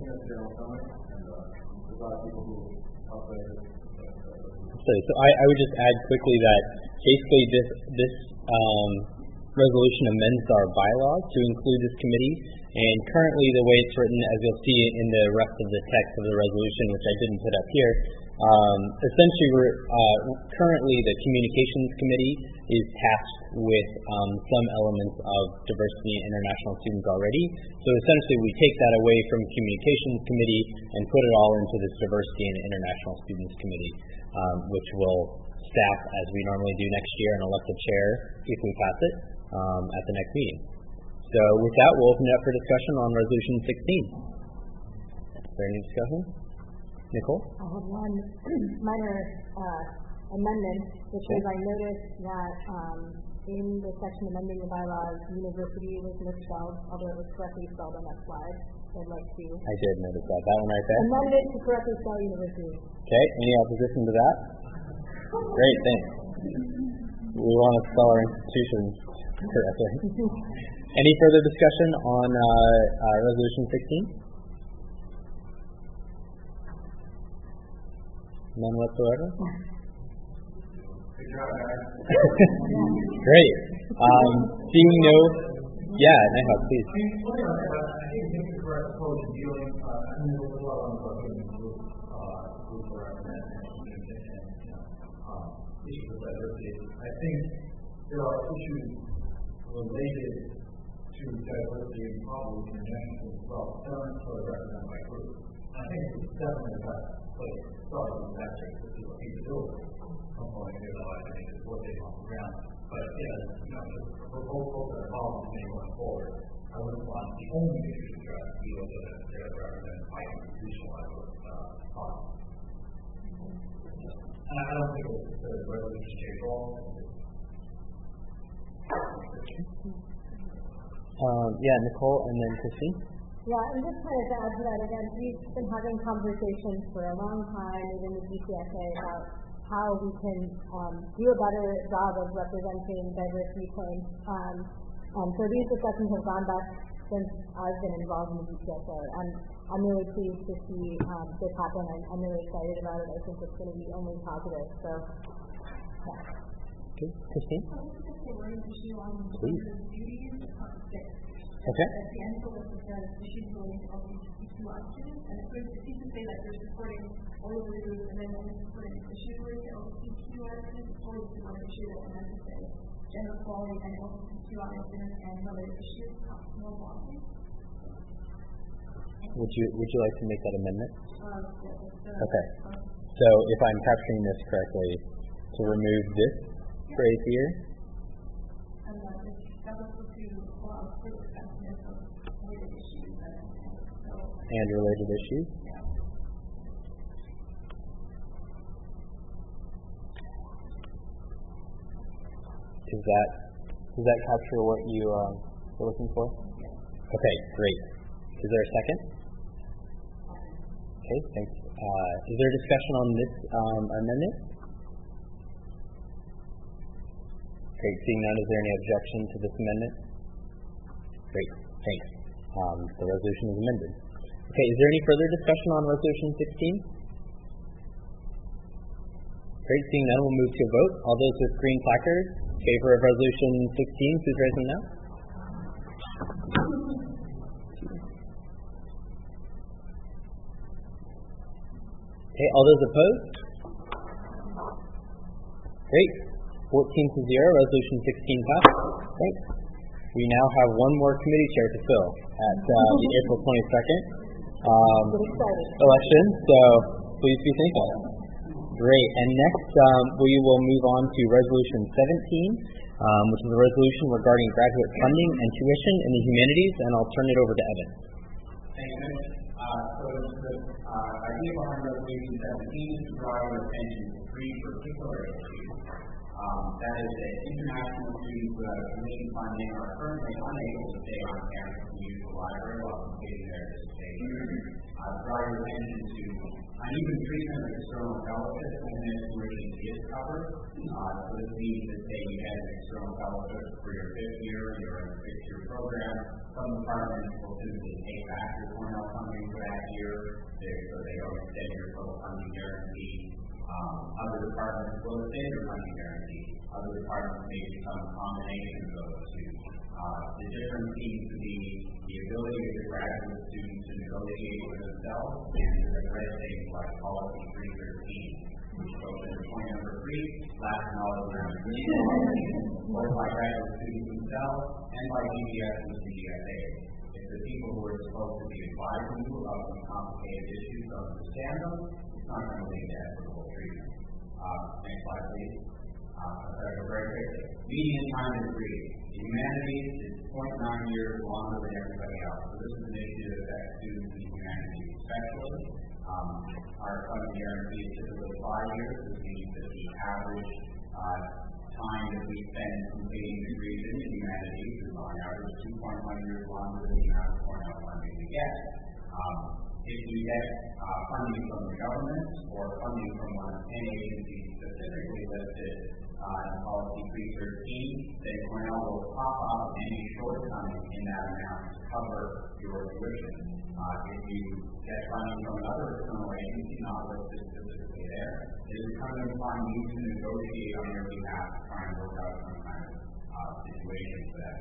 So I would just add quickly that basically this resolution amends our bylaws to include this committee, and currently the way it's written, as you'll see in the rest of the text of the resolution, which I didn't put up here, essentially currently the communications committee is tasked with some elements of diversity and international students already. So essentially we take that away from communications committee and put it all into this diversity and international students committee, which will staff as we normally do next year and elect a chair if we pass it at the next meeting. So with that, we'll open it up for discussion on resolution 16. Is there any discussion? Nicole? I have one minor amendment, which is I noticed that in the section amending the bylaws, university was misspelled, although it was correctly spelled on that slide. I'd like to... I did notice that. That one right there? Amend it to correctly spell university. Okay. Any opposition to that? Great. Thanks. We want to spell our institutions correctly. Any further discussion on resolution 16? None whatsoever? Great. Seeing no... Yeah, Neha, please. I think the correct approach in dealing, with a lot of group issues of diversity. I think there are issues related to diversity and probably international as well, not sort of represented by groups. I think it's definitely the best place to start with metrics, which is what feasibility component here, though I think is what they on the ground. But for both folks that are involved in going forward, I wouldn't want the only issue to address to be able to represent by institutionalized costs. And I don't think it's the resolution change at all. Yeah, Nicole, and then Christine. Yeah, and just kind of to add to that again, we've been having conversations for a long time within the GPSA about how we can do a better job of representing diversity claims. So these discussions have gone back since I've been involved in the GPSA, and I'm really pleased to see this happen. I'm really excited about it. I think it's going to be only positive. So, yeah. Okay, Christine? Please. Okay. At the end of the list, it says issues relating to LGBTQI students, and it seems to say that you're supporting all of the groups, and then when you're supporting issues relating to LGBTQI students, it's always one issue that we're meant to say gender equality and LGBTQI students and other issues more broadly. Would you like to make that amendment? Okay. So if I'm capturing this correctly, to remove this phrase here. And that was to allow for the assessment of related issues and related issues. Yeah. Does that capture what you are looking for? Yeah. Okay, great. Is there a second? Okay, thanks. Is there discussion on this amendment? Great. Seeing none, is there any objection to this amendment? Great. Thanks. The resolution is amended. Okay, is there any further discussion on resolution 16? Great. Seeing none, we'll move to a vote. All those with green placards in favor of Resolution 16, please raise them now. Okay, all those opposed? Great. 14 to 0, Resolution 16 passed. Thanks. We now have one more committee chair to fill at the April 22nd election, so please be thankful. Great. And next, we will move on to Resolution 17, which is a resolution regarding graduate funding and tuition in the humanities, and I'll turn it over to Evan. Thank you, Mitch. So the idea behind Resolution 17 is to draw your attention to three particular issues. That is that international students without tuition funding are currently unable to stay on campus and use the library while completing their dissertation. Draw your attention to uneven treatment of external fellowships when their tuition is covered. So this means that say you had an external fellowship for your fifth year and you're in a sixth-year program. Some departments will simply take back your Cornell funding for that year, so they don't extend your total funding guarantee. Other departments will extend your funding guarantee. Other departments may become a combination of those two. The difference seems to be the ability of the graduate students to negotiate with themselves and to address things like Policy 313, which goes into point number 3, last knowledge around both by graduate students themselves and by GBS and CGSA. If the people who are supposed to be advising you about some complicated issues don't understand them, it's not going to lead to equitable treatment. Next slide, please. Very quickly. Median time to degree. In humanities, it's 0.9 years longer than everybody else. So this is an issue that affects students in humanities especially. Our funding guarantee is typically 5 years, which means that the average time that we spend completing degrees in humanities is on average 2.1 years longer than the amount of Cornell funding we get. If you get funding from the government or funding from one of 10 agencies specifically listed in Policy 313, then Cornell will top up any shortcoming in that amount to cover your tuition. If you get funding from another external agency not listed specifically there, it is incumbent upon you to negotiate on your behalf to try and work out some kind of situation for that.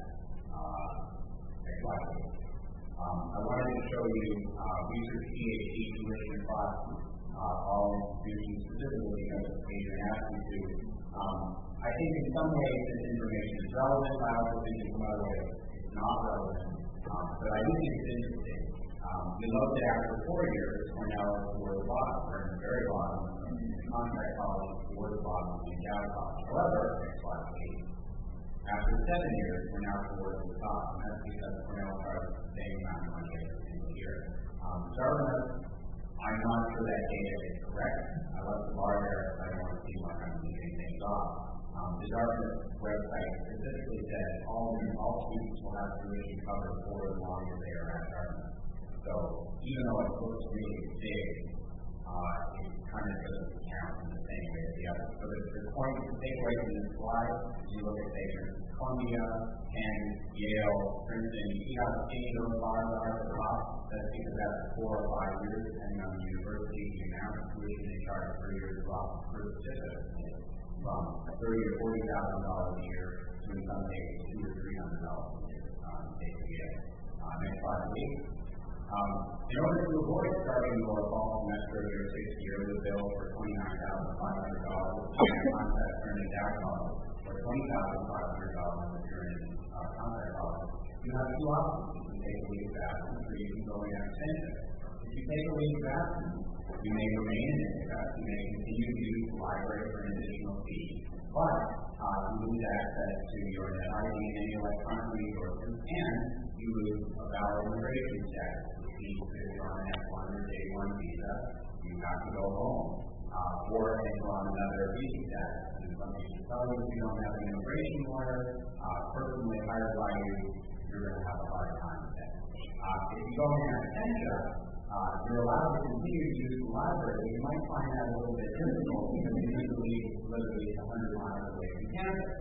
Next slide, please. I wanted to show you research PhD tuition costs, all institutions specifically because Adrian asked me to. I think in some ways this information is relevant. I also think in some other ways it's not relevant. But I do think it's interesting. We know that after 4 years, Cornell is toward the bottom, or in the very bottom, contract college toward the bottom in Dow College. However, next slide, please. After 7 years, we're now towards the top, and that's because Cornell charges the same amount of money every single year. Dartmouth, I'm not sure that data is correct. I left the bar there because I don't want to seem like I'm leaving things off. The Dartmouth website specifically says all students will have tuition covered for as long as they are at Dartmouth. So even though it looks really big, it kind of doesn't count in the same way as the others. So the point to take away from this slide is you look at, say, Columbia, Penn, Yale, Princeton, you see how skinny those bars are at the top? That's because that's 4 or 5 years, depending on the university, the amount of tuition they charge per year is off per certificate, from $30,000 to $40,000 a year to in some cases $200 or $300 a year. Next slide, please. In order to avoid starting your fall semester of your 6th year with a bill for $29,500 and contract earning Dow College, or $20,500 if you're in contract college, you have two options. You can take a leave of absence or you can go in extension. If you take a leave of absence, you may remain in Ithaca, you may continue to use the library for an additional fee, but you lose access to your NID and any electronic resources, and you lose a valid immigration status, which means that if you're on an F1 or J1 visa, you have to go home, or if you're on another visa status. And some people tell you if you don't have an immigration lawyer personally hired by you, you're going to have a hard time with that. If you go in absentia, you're allowed to continue to use the library, but you might find that a little bit difficult because you need to leave literally 100 miles away from campus.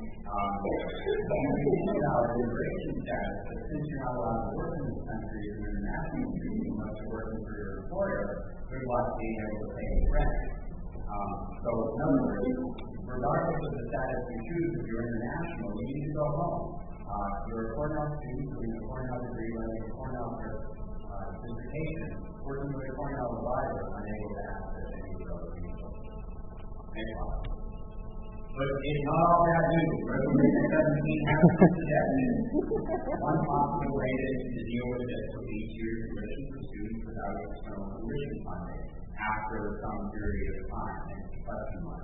You can use our immigration status, but since you're not allowed to work in this country as an international student, you must be working for your employer, good luck being able to pay the rent. So in other words, regardless of the status you choose, if you're international, you need to go home. You're a Cornell student doing a Cornell degree, writing a Cornell dissertation, working with a Cornell advisor, unable to access any of those resources. Next slide. But it's not all that new. Resolution 17 has to suggest one possible way to deal with this would be tiered tuition for students without external tuition funding after some period of time. Question mark.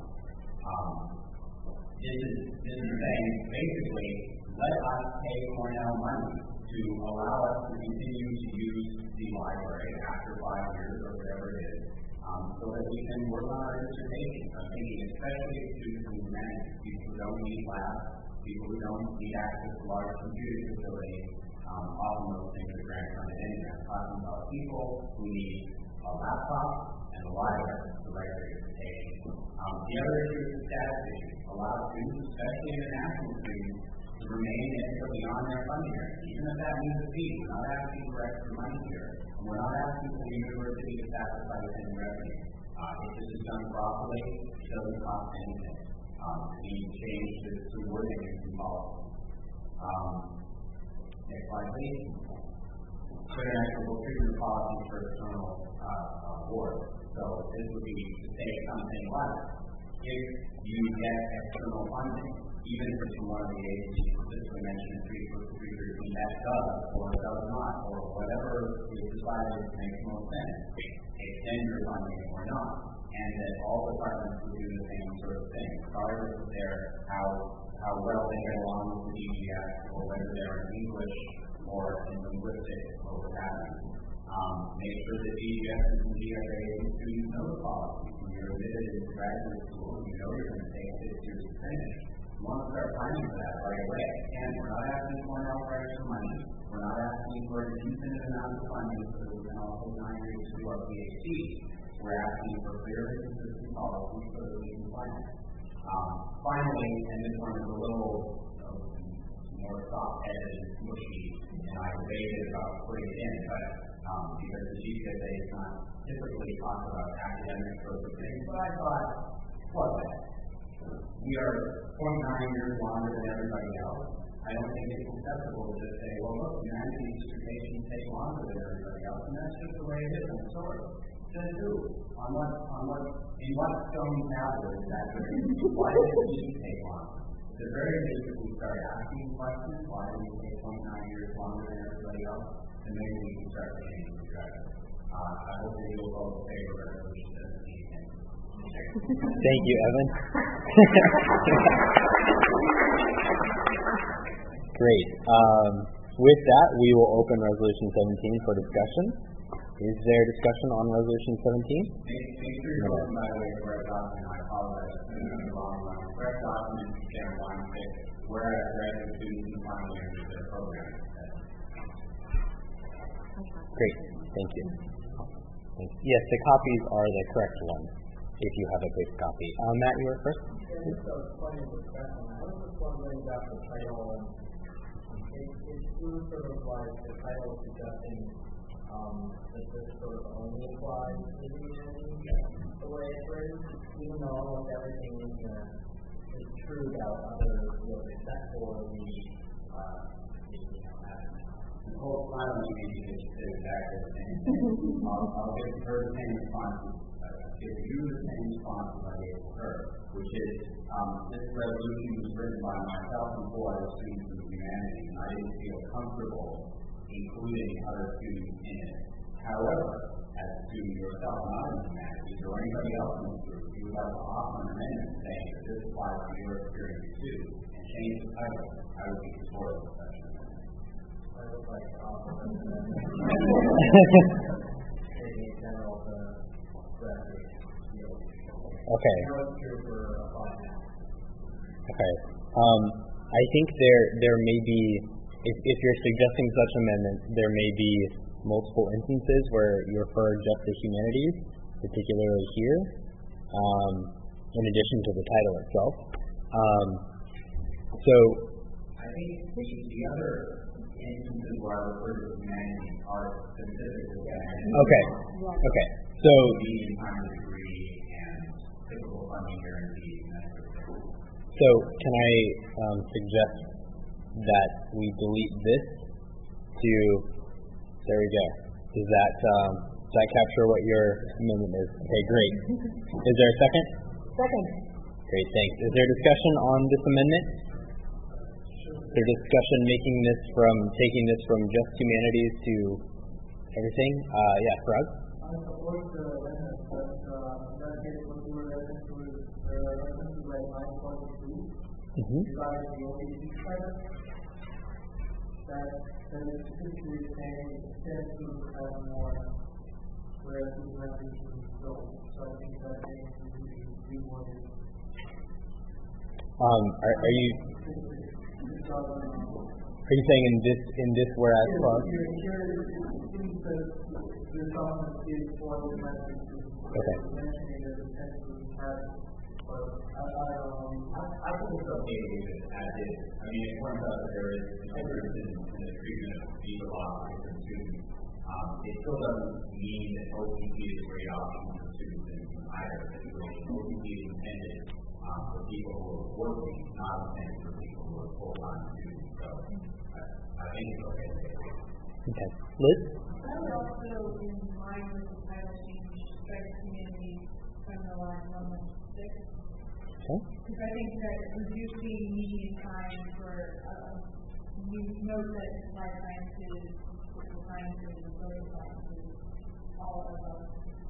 This is saying basically, let us pay Cornell money to allow us to continue to use the library after 5 years or whatever it is, so that we can work on our dissertation. I'm thinking especially of students in humanities, people who don't need labs, people who don't need access to large computing facilities. Often those things are grant funded anyway. I'm talking about people who need a laptop and a library to write their dissertation. The other issue is the status issue. Allow students, especially international students, to remain beyond their funding area, even if that means a fee. We're not asking for extra money here. And we're not asking for the university to sacrifice any revenue. If this is done properly, it doesn't cost anything. We change the wording in policy. Next slide, please. Put an actual treatment policy for external boards. So this would be to say something like, if you get external funding, even if it's from one of the agencies specifically mentioned in 313, that does or does not, or whatever is decided makes most sense, extend your funding or not, and that all departments would do the same sort of thing, regardless of how well they get along with the DGS, or whether they're in English or in linguistics or what have you. Make sure that DGS and GFA students know the policy. When you're admitted into graduate school, you know you're going to take 6 years to finish. You want to start planning for that right away. And we're not asking Cornell for extra money. We're not asking for an infinite amount of funding so that we can all take 9 years to do our PhD. We're asking for clear and consistent policy so that we can plan. Finally, and this one is a little more soft-headed and smushy, and I debated about putting it in, but because the GPSA is not typically talk about academic sorts of things, but I thought, what the heck? We are 0.9 years longer than everybody else. I don't think it's acceptable to just say, well, look, humanities dissertations take longer than everybody else, and that's just the way it is. I'm sorry. Just do. In what stone tablet is that written? Why does it need to take longer? At the very least, if we start asking questions, why do we take 0.9 years longer than everybody else? And maybe we can start to change the strategy. I hope that you'll vote in favor of resolution 17. Thank you, Evan. Great. With that, we will open Resolution 17 for discussion. Is there discussion on Resolution 17? Make sure you're voting by the way of correct document. I apologize. I'm the wrong one. Correct document, Chair 1, whereas graduate students in the final year of their program. Great. Thank you. Yes, the copies are the correct ones, if you have a big copy. Matt, you were first? Yeah, this was funny with that one. I was just wondering about the title. It seems sort of like the title suggesting that this sort of only applies to the humanities, the way it's written, even though almost everything in here is true about other fields except for the The whole final meeting is exactly the same. I'll give her the same response. Give you the same response as I gave to her, which is this resolution was written by myself and 4 other students of humanities, and I didn't feel comfortable including other students in it. However, as a student yourself, not in humanities, or anybody else in this group, you would like to offer an amendment saying that this applies to your experience too, and change the title. I would be supportive of such an amendment. I would like to offer an amendment. Taking in general the graduate field. Okay. I know it's true for applying now. Okay. I think there may be, if you're suggesting such amendment, there may be multiple instances where you refer just to humanities, particularly here, in addition to the title itself. So I think the other instances where I refer to humanities are specific to humanities. Okay. So being time degree and typical funding guarantees and that sort of thing. So can I suggest that we delete this to, there we go. Does that capture what your amendment is? Okay, great. Is there a second? Second. Great, thanks. Is there discussion on this amendment? Is there discussion taking this from just humanities to everything? Yeah, Parag? I support the amendment, but that gets what you were referring to is reference to like 9.2 regarding the OEC credit that is specifically saying extend to have more, whereas we have this don't. So I think that needs to be reworded. Are you saying in this whereas clause? Okay. I think it's okay to leave it as is. I mean, it points out that there is a difference in the treatment of visa law for different students. It still doesn't mean that OPT is a great option for students in either situation. OPT is intended for people who are working, not intended for people who are full-time students. So I think it's okay to take it. Okay. Liz? I would also, in line with the title change, strike community from the line 116. Okay. Because I think that reducing median time for, you note that life sciences, social sciences, and social sciences, all of us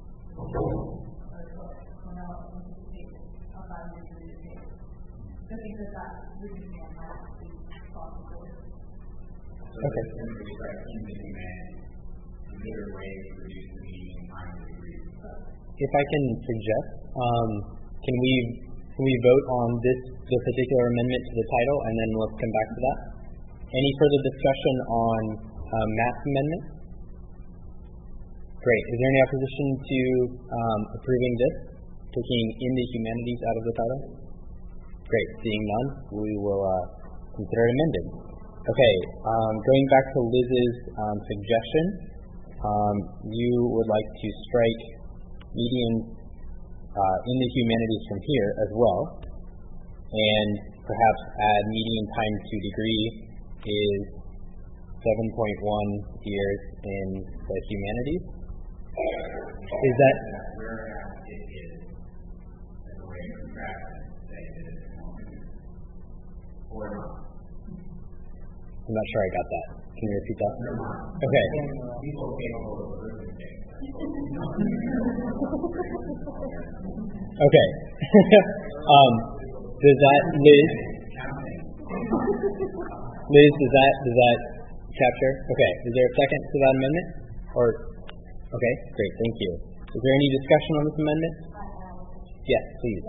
come out and take a 5 years to take. I think that reducing our time is possible. So okay. Simply strike humanity, consider ways to reduce the median time to degree. If I can suggest, can we vote on this particular amendment to the title, and then let's come back to that? Any further discussion on Matt's amendment? Great. Is there any opposition to approving this, taking in the humanities out of the title? Great. Seeing none, we will consider it amended. Okay. Going back to Liz's suggestion, you would like to strike median in the humanities from here as well, and perhaps add median time to degree is 7.1 years in the humanities. Is that whereas it is as a way of contraction, say that it's or not? I'm not sure I got that. Can you repeat that? Okay. People capable of arithmetic. Okay. Does that, Liz? Liz, does that capture? Okay. Is there a second to that amendment? Or okay, great, thank you. Is there any discussion on this amendment? Yes, please.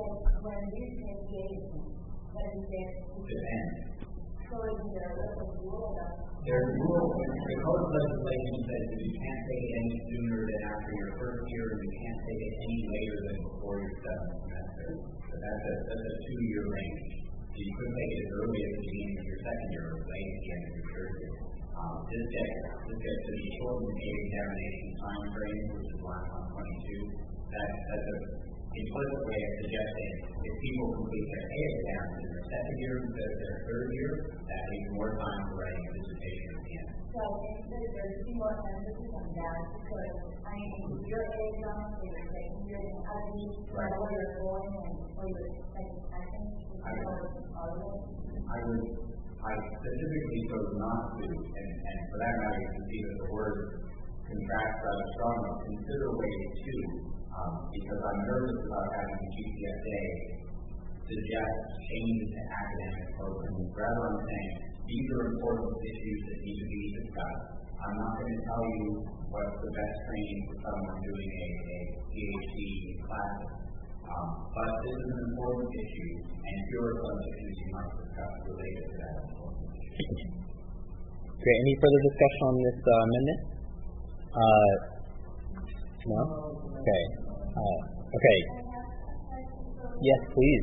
There's a rule, the code of legislation says that you can't take it any sooner than after your first year, and you can't take it any later than before your 7th semester. So that's a 2-year range. So you couldn't take it as early as the beginning of your 2nd year or late at the end of your 3rd year. This gets to the shortened aid examination time frame, which is line 122. That's a implicit way of suggesting if people complete their A exams in their 2nd year instead of their 3rd year, that leaves more time for writing a dissertation at the end. So there's 2 more emphasis on that because I mean your A exams for your 2nd year and how do you know where you're going and where you're expecting I specifically chose not to, and for that matter, you can see that the word contracts rather strongly. Consider ways to, because I'm nervous about having the GCSA suggest changes to academic programs. Rather, I'm saying these are important issues that need to be discussed. I'm not going to tell you what's the best training for someone doing a PhD in classes. But this is an important issue, and here are some issues you might discuss related to that important issue. Great. Any further discussion on this amendment? No? Okay. Okay. Yes, please.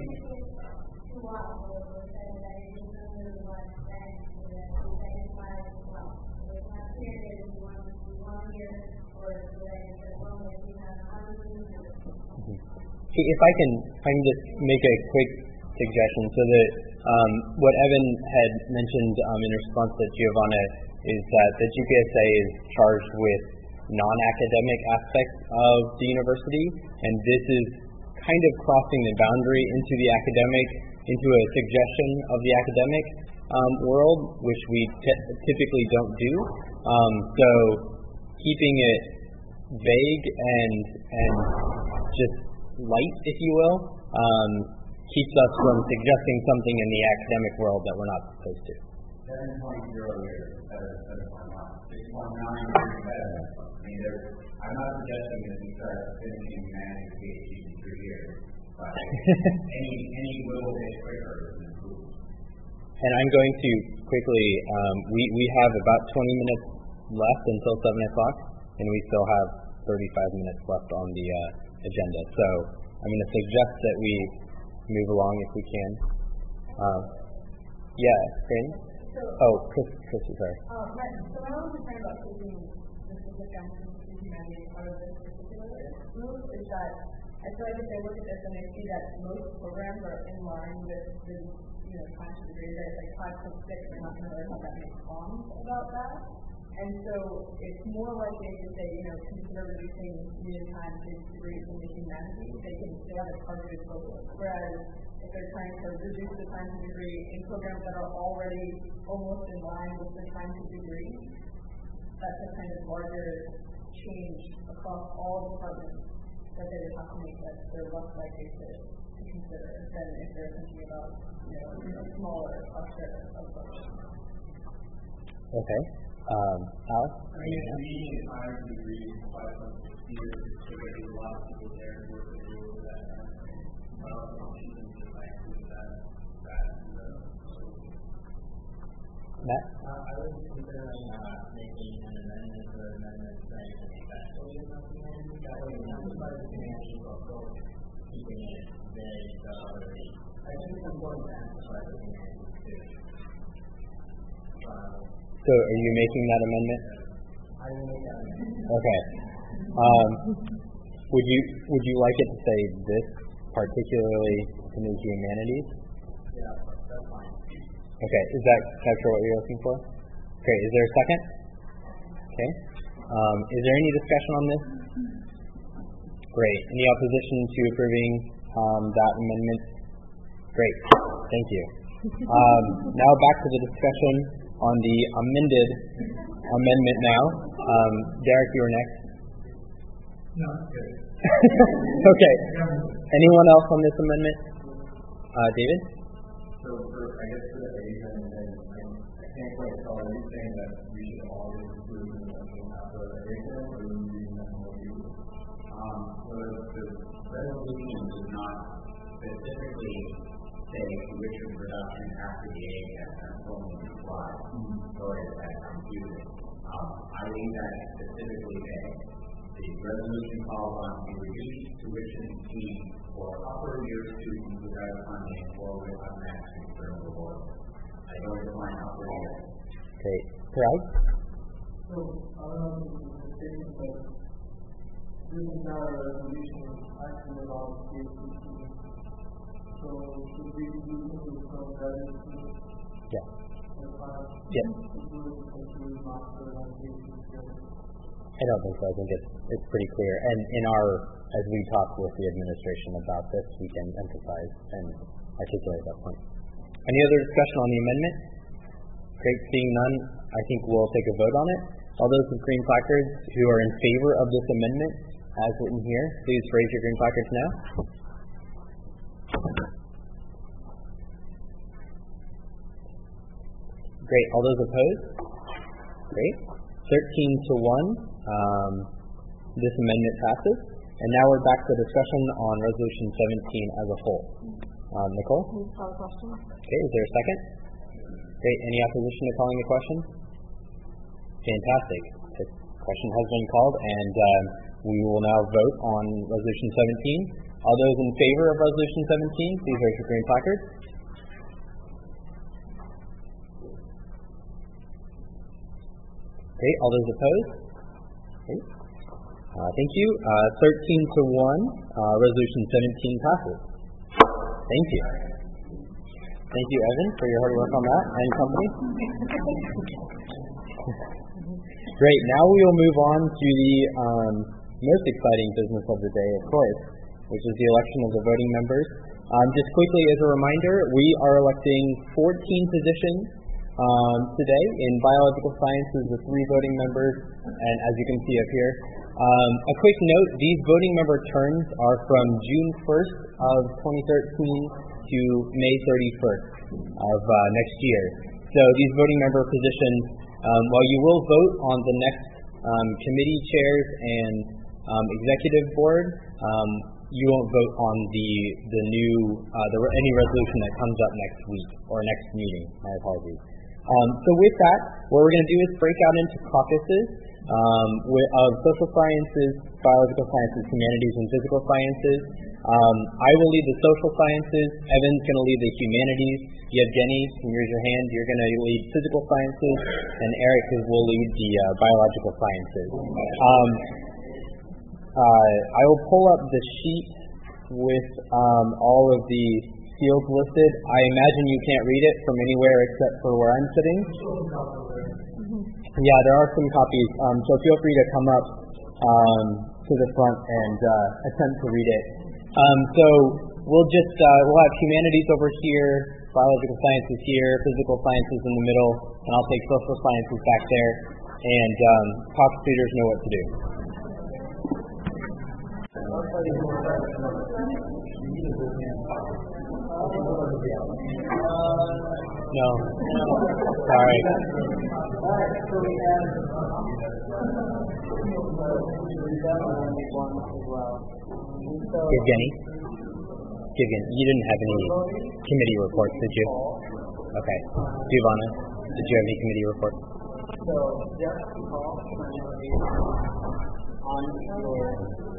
If I can just make a quick suggestion, so that what Evan had mentioned in response to Giovanna is that the GPSA is charged with non-academic aspects of the university, and this is kind of crossing the boundary into a suggestion of the academic world, which we typically don't do. So keeping it vague and just light, if you will, keeps us from suggesting something in the academic world that we're not supposed to. 7.0 years instead of 6.1. 6.9 is better. I'm not suggesting that we start finishing humanities PhD in 3 years, but any little bit quicker is an improvement. And I'm going to quickly, we have about 20 minutes left until 7 o'clock, and we still have 35 minutes left on the agenda. So I'm going to suggest that we move along if we can. Yeah, Green? Chris, sorry. So when I was concerned about taking the specific humanities out of this particular move is that I feel like if they look at this and they see that most programs are in line with the time to degree, that like 5.6 are not going to learn how that makes qualms about that. And so it's more likely to say, consider reducing needed time to degrees in the humanities. They have a targeted focus. Whereas if they're trying to reduce the time to degree in programs that are already almost in line with the time to degree, that's a kind of larger change across all departments that they would have to make that they're less likely to consider than if they're thinking about a smaller subset of programs. Okay. Alex? Median time to degree is 5.6 years, so there's a lot of people there who are able to do that. Matt? I was considering making an amendment to the amendment saying that the facility of the humanity, that way we emphasize the humanity while still keeping it vague to other things. I think it's important to emphasize the humanity too. So are you making that amendment? I will make that amendment. Okay. Would you like it to say this particularly in the humanities? Yeah, that's fine. Okay, is that capture what you're looking for? Okay, is there a second? Okay. Is there any discussion on this? Great. Any opposition to approving that amendment? Great. Thank you. Now back to the discussion on the amended amendment now. Derek, you were next. No, that's good. Okay. Anyone else on this amendment? David? So I guess for the age, I can't quite tell. Are you saying that we should always include the mention after the age, or are you reading that more deeply? The resolution does not specifically say tuition reduction after the age as employment applies, so it's confusing. I leave that specifically there. The resolution calls on to reduce tuition fee for upper year students without funding or with unmatched external reward. I don't define upper year. Great. Greg? So, I don't know if this is a statement, but this is now a resolution actually about PhD students. So, should we be using from graduate students? Yeah. Yes. Including master and PhD students? I don't think so. I think it's pretty clear. And as we talk with the administration about this, we can emphasize and articulate that point. Any other discussion on the amendment? Great. Seeing none, I think we'll take a vote on it. All those with green placards who are in favor of this amendment, as written here, please raise your green placards now. Great. All those opposed? Great. 13 to 1. This amendment passes. And now we're back to the discussion on Resolution 17 as a whole. Nicole? Can you call the question? Okay, is there a second? Great. Any opposition to calling the question? Fantastic. The question has been called, and we will now vote on Resolution 17. All those in favor of Resolution 17, please raise your green placard. Great. All those opposed? Great. Thank you. 13 to 1. Resolution 17 passes. Thank you. Thank you, Evan, for your hard work on that and company. Great. Now we will move on to the most exciting business of the day, of course, which is the election of the voting members. Just quickly as a reminder, we are electing 14 positions today in biological sciences with 3 voting members, and as you can see up here. A quick note, these voting member terms are from June 1st of 2013 to May 31st of next year. So these voting member positions, while you will vote on the next committee chairs and executive board, you won't vote on the new any resolution that comes up next week or next meeting. My apologies. So with that, what we're going to do is break out into caucuses of social sciences, biological sciences, humanities, and physical sciences. I will lead the social sciences. Evan's going to lead the humanities. Yevgeny, can you raise your hand? You're going to lead physical sciences, and Eric will lead the biological sciences. I will pull up the sheet with all of the fields listed. I imagine you can't read it from anywhere except for where I'm sitting. Yeah, there are some copies, so feel free to come up to the front and attempt to read it. So we'll have humanities over here, biological sciences here, physical sciences in the middle, and I'll take social sciences back there, and caucus leaders know what to do. No. Sorry. So we have Yevgeny, you didn't have any committee reports, did you? Okay. Giovanna, did you have any committee reports? So just to call on your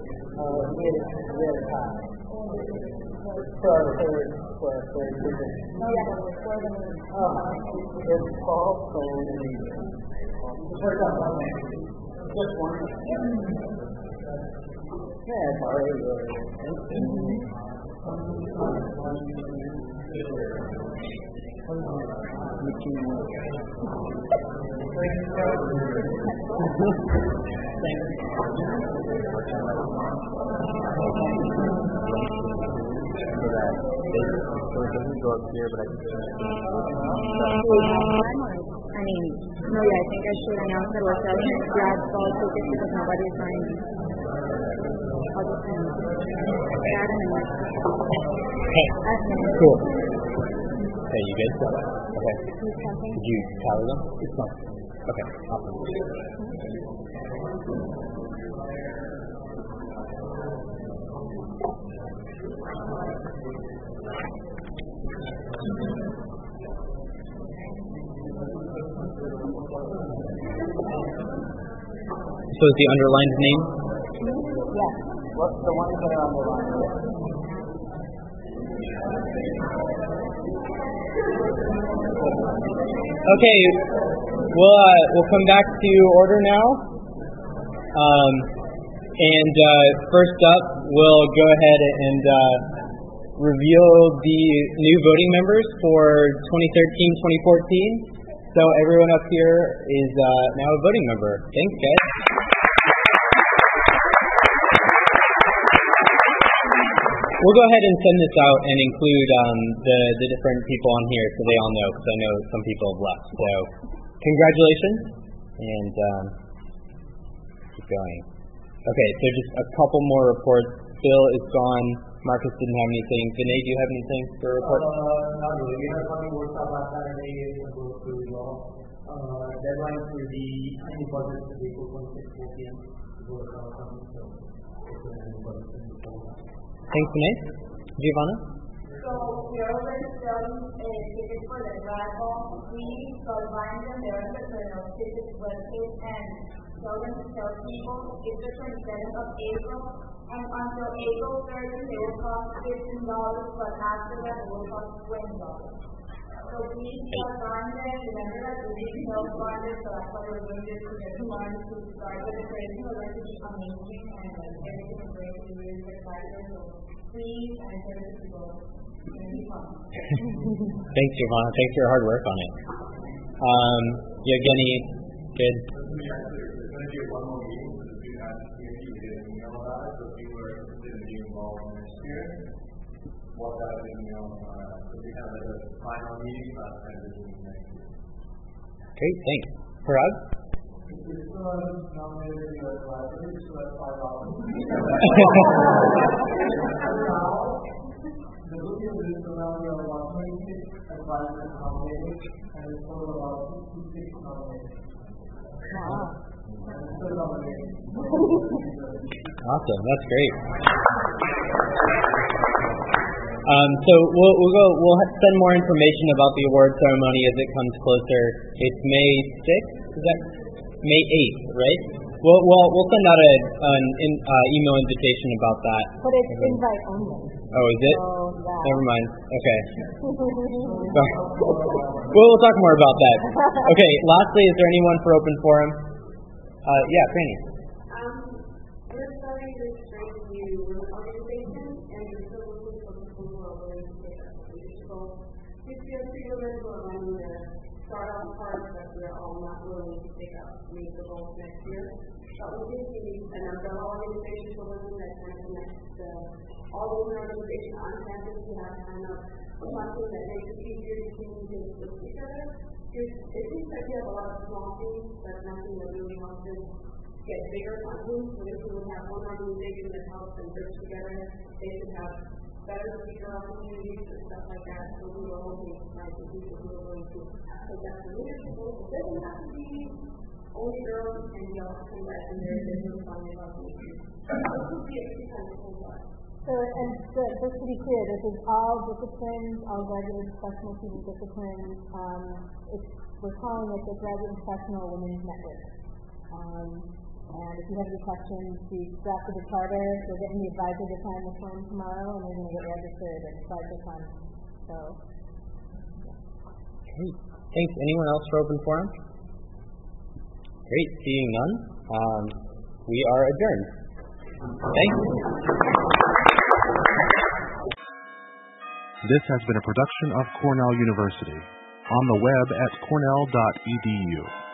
It doesn't go up here, but I can I think I should announce that we're selling grad fall tickets because nobody's buying them. I'll just send them. Okay, cool. Okay, you good? Okay. Did you tally them? It's fine. Okay, awesome. So is the underlined name? Yes. What's the ones that are underlined? Okay, we'll come back to order now. And first up, we'll go ahead and reveal the new voting members for 2013-2014. So everyone up here is now a voting member. Thanks, guys. We'll go ahead and send this out and include the different people on here so they all know, because I know some people have left. So congratulations, and keep going. Okay, so just a couple more reports. Bill is gone. Marcus didn't have anything. Vinay, do you have anything to report? Not really. We have one more stuff last Saturday to go through law. Deadline for the any budget to be 4:4 p.m. to go to council. Thanks, Vinay. Giovanna? So we are already selling tickets for the grad ball. We start buying them there on the Colonel Tickets website and tell them to tell people. It's the 27th of April. And until April 30th, they will cost $15, but after that, it will cost $20. So So please start buying them. Remember that we need help buyers, so that's why we're doing this to get the buyers to start with the training. We're going to be amazing and everything is great. We're really excited. So please, I encourage you to go. It's going to be fun. Thanks, Giovanna. Thanks for your hard work on it. Yevgeny, good. There's going to be one more meeting for the student advocacy. We did an email about it, so if you were interested in being involved next year, walk out of the email. So we have like a final meeting about transitioning next year. Great, thanks. Parag? We're still nominated to the library, so that's $5. The book is around about 26 advisors nominated, and it's total about 66 nominated. Wow. And it's still nominated. Awesome, that's great. So we'll send more information about the award ceremony as it comes closer. It's May 6th, is that May 8th, right? We'll send out an email invitation about that. But it's invite only. Oh, is it? Oh, yeah. Never mind. Okay. We'll talk more about that. Okay. Lastly, is there anyone for open forum? Yeah, Franny. We're starting this great new organization, and we're still looking for people who are willing to take up leadership roles. This year, three women who are running the startup part, but we're all not willing to take up leadership roles next year. But we think we need an umbrella organization for women that kind of connects all the women organizations on campus to have kind of something that makes it easier to communicate with each other. It seems like we have a lot of small things, but nothing that really helps us get bigger funding. So if we would have one organization that helps them bridge together, they should have better speaker opportunities and stuff like that. So we were hoping to find some people who are going to take that for leadership. It doesn't have to be only girls, and we all can let them there. There's no funding about the issues. This would be a key kind of thing. So, and just to be clear, this is all disciplines, all graduate professional student disciplines. We're calling it the Graduate Professional Women's Network. And if you have any questions, we drafted the charter. We're getting the advisor to sign the form tomorrow, and they're going to get registered and start the fund. So, Great. Thanks. Anyone else for open forum? Great. Seeing none, we are adjourned. Thanks. This has been a production of Cornell University. On the web at cornell.edu.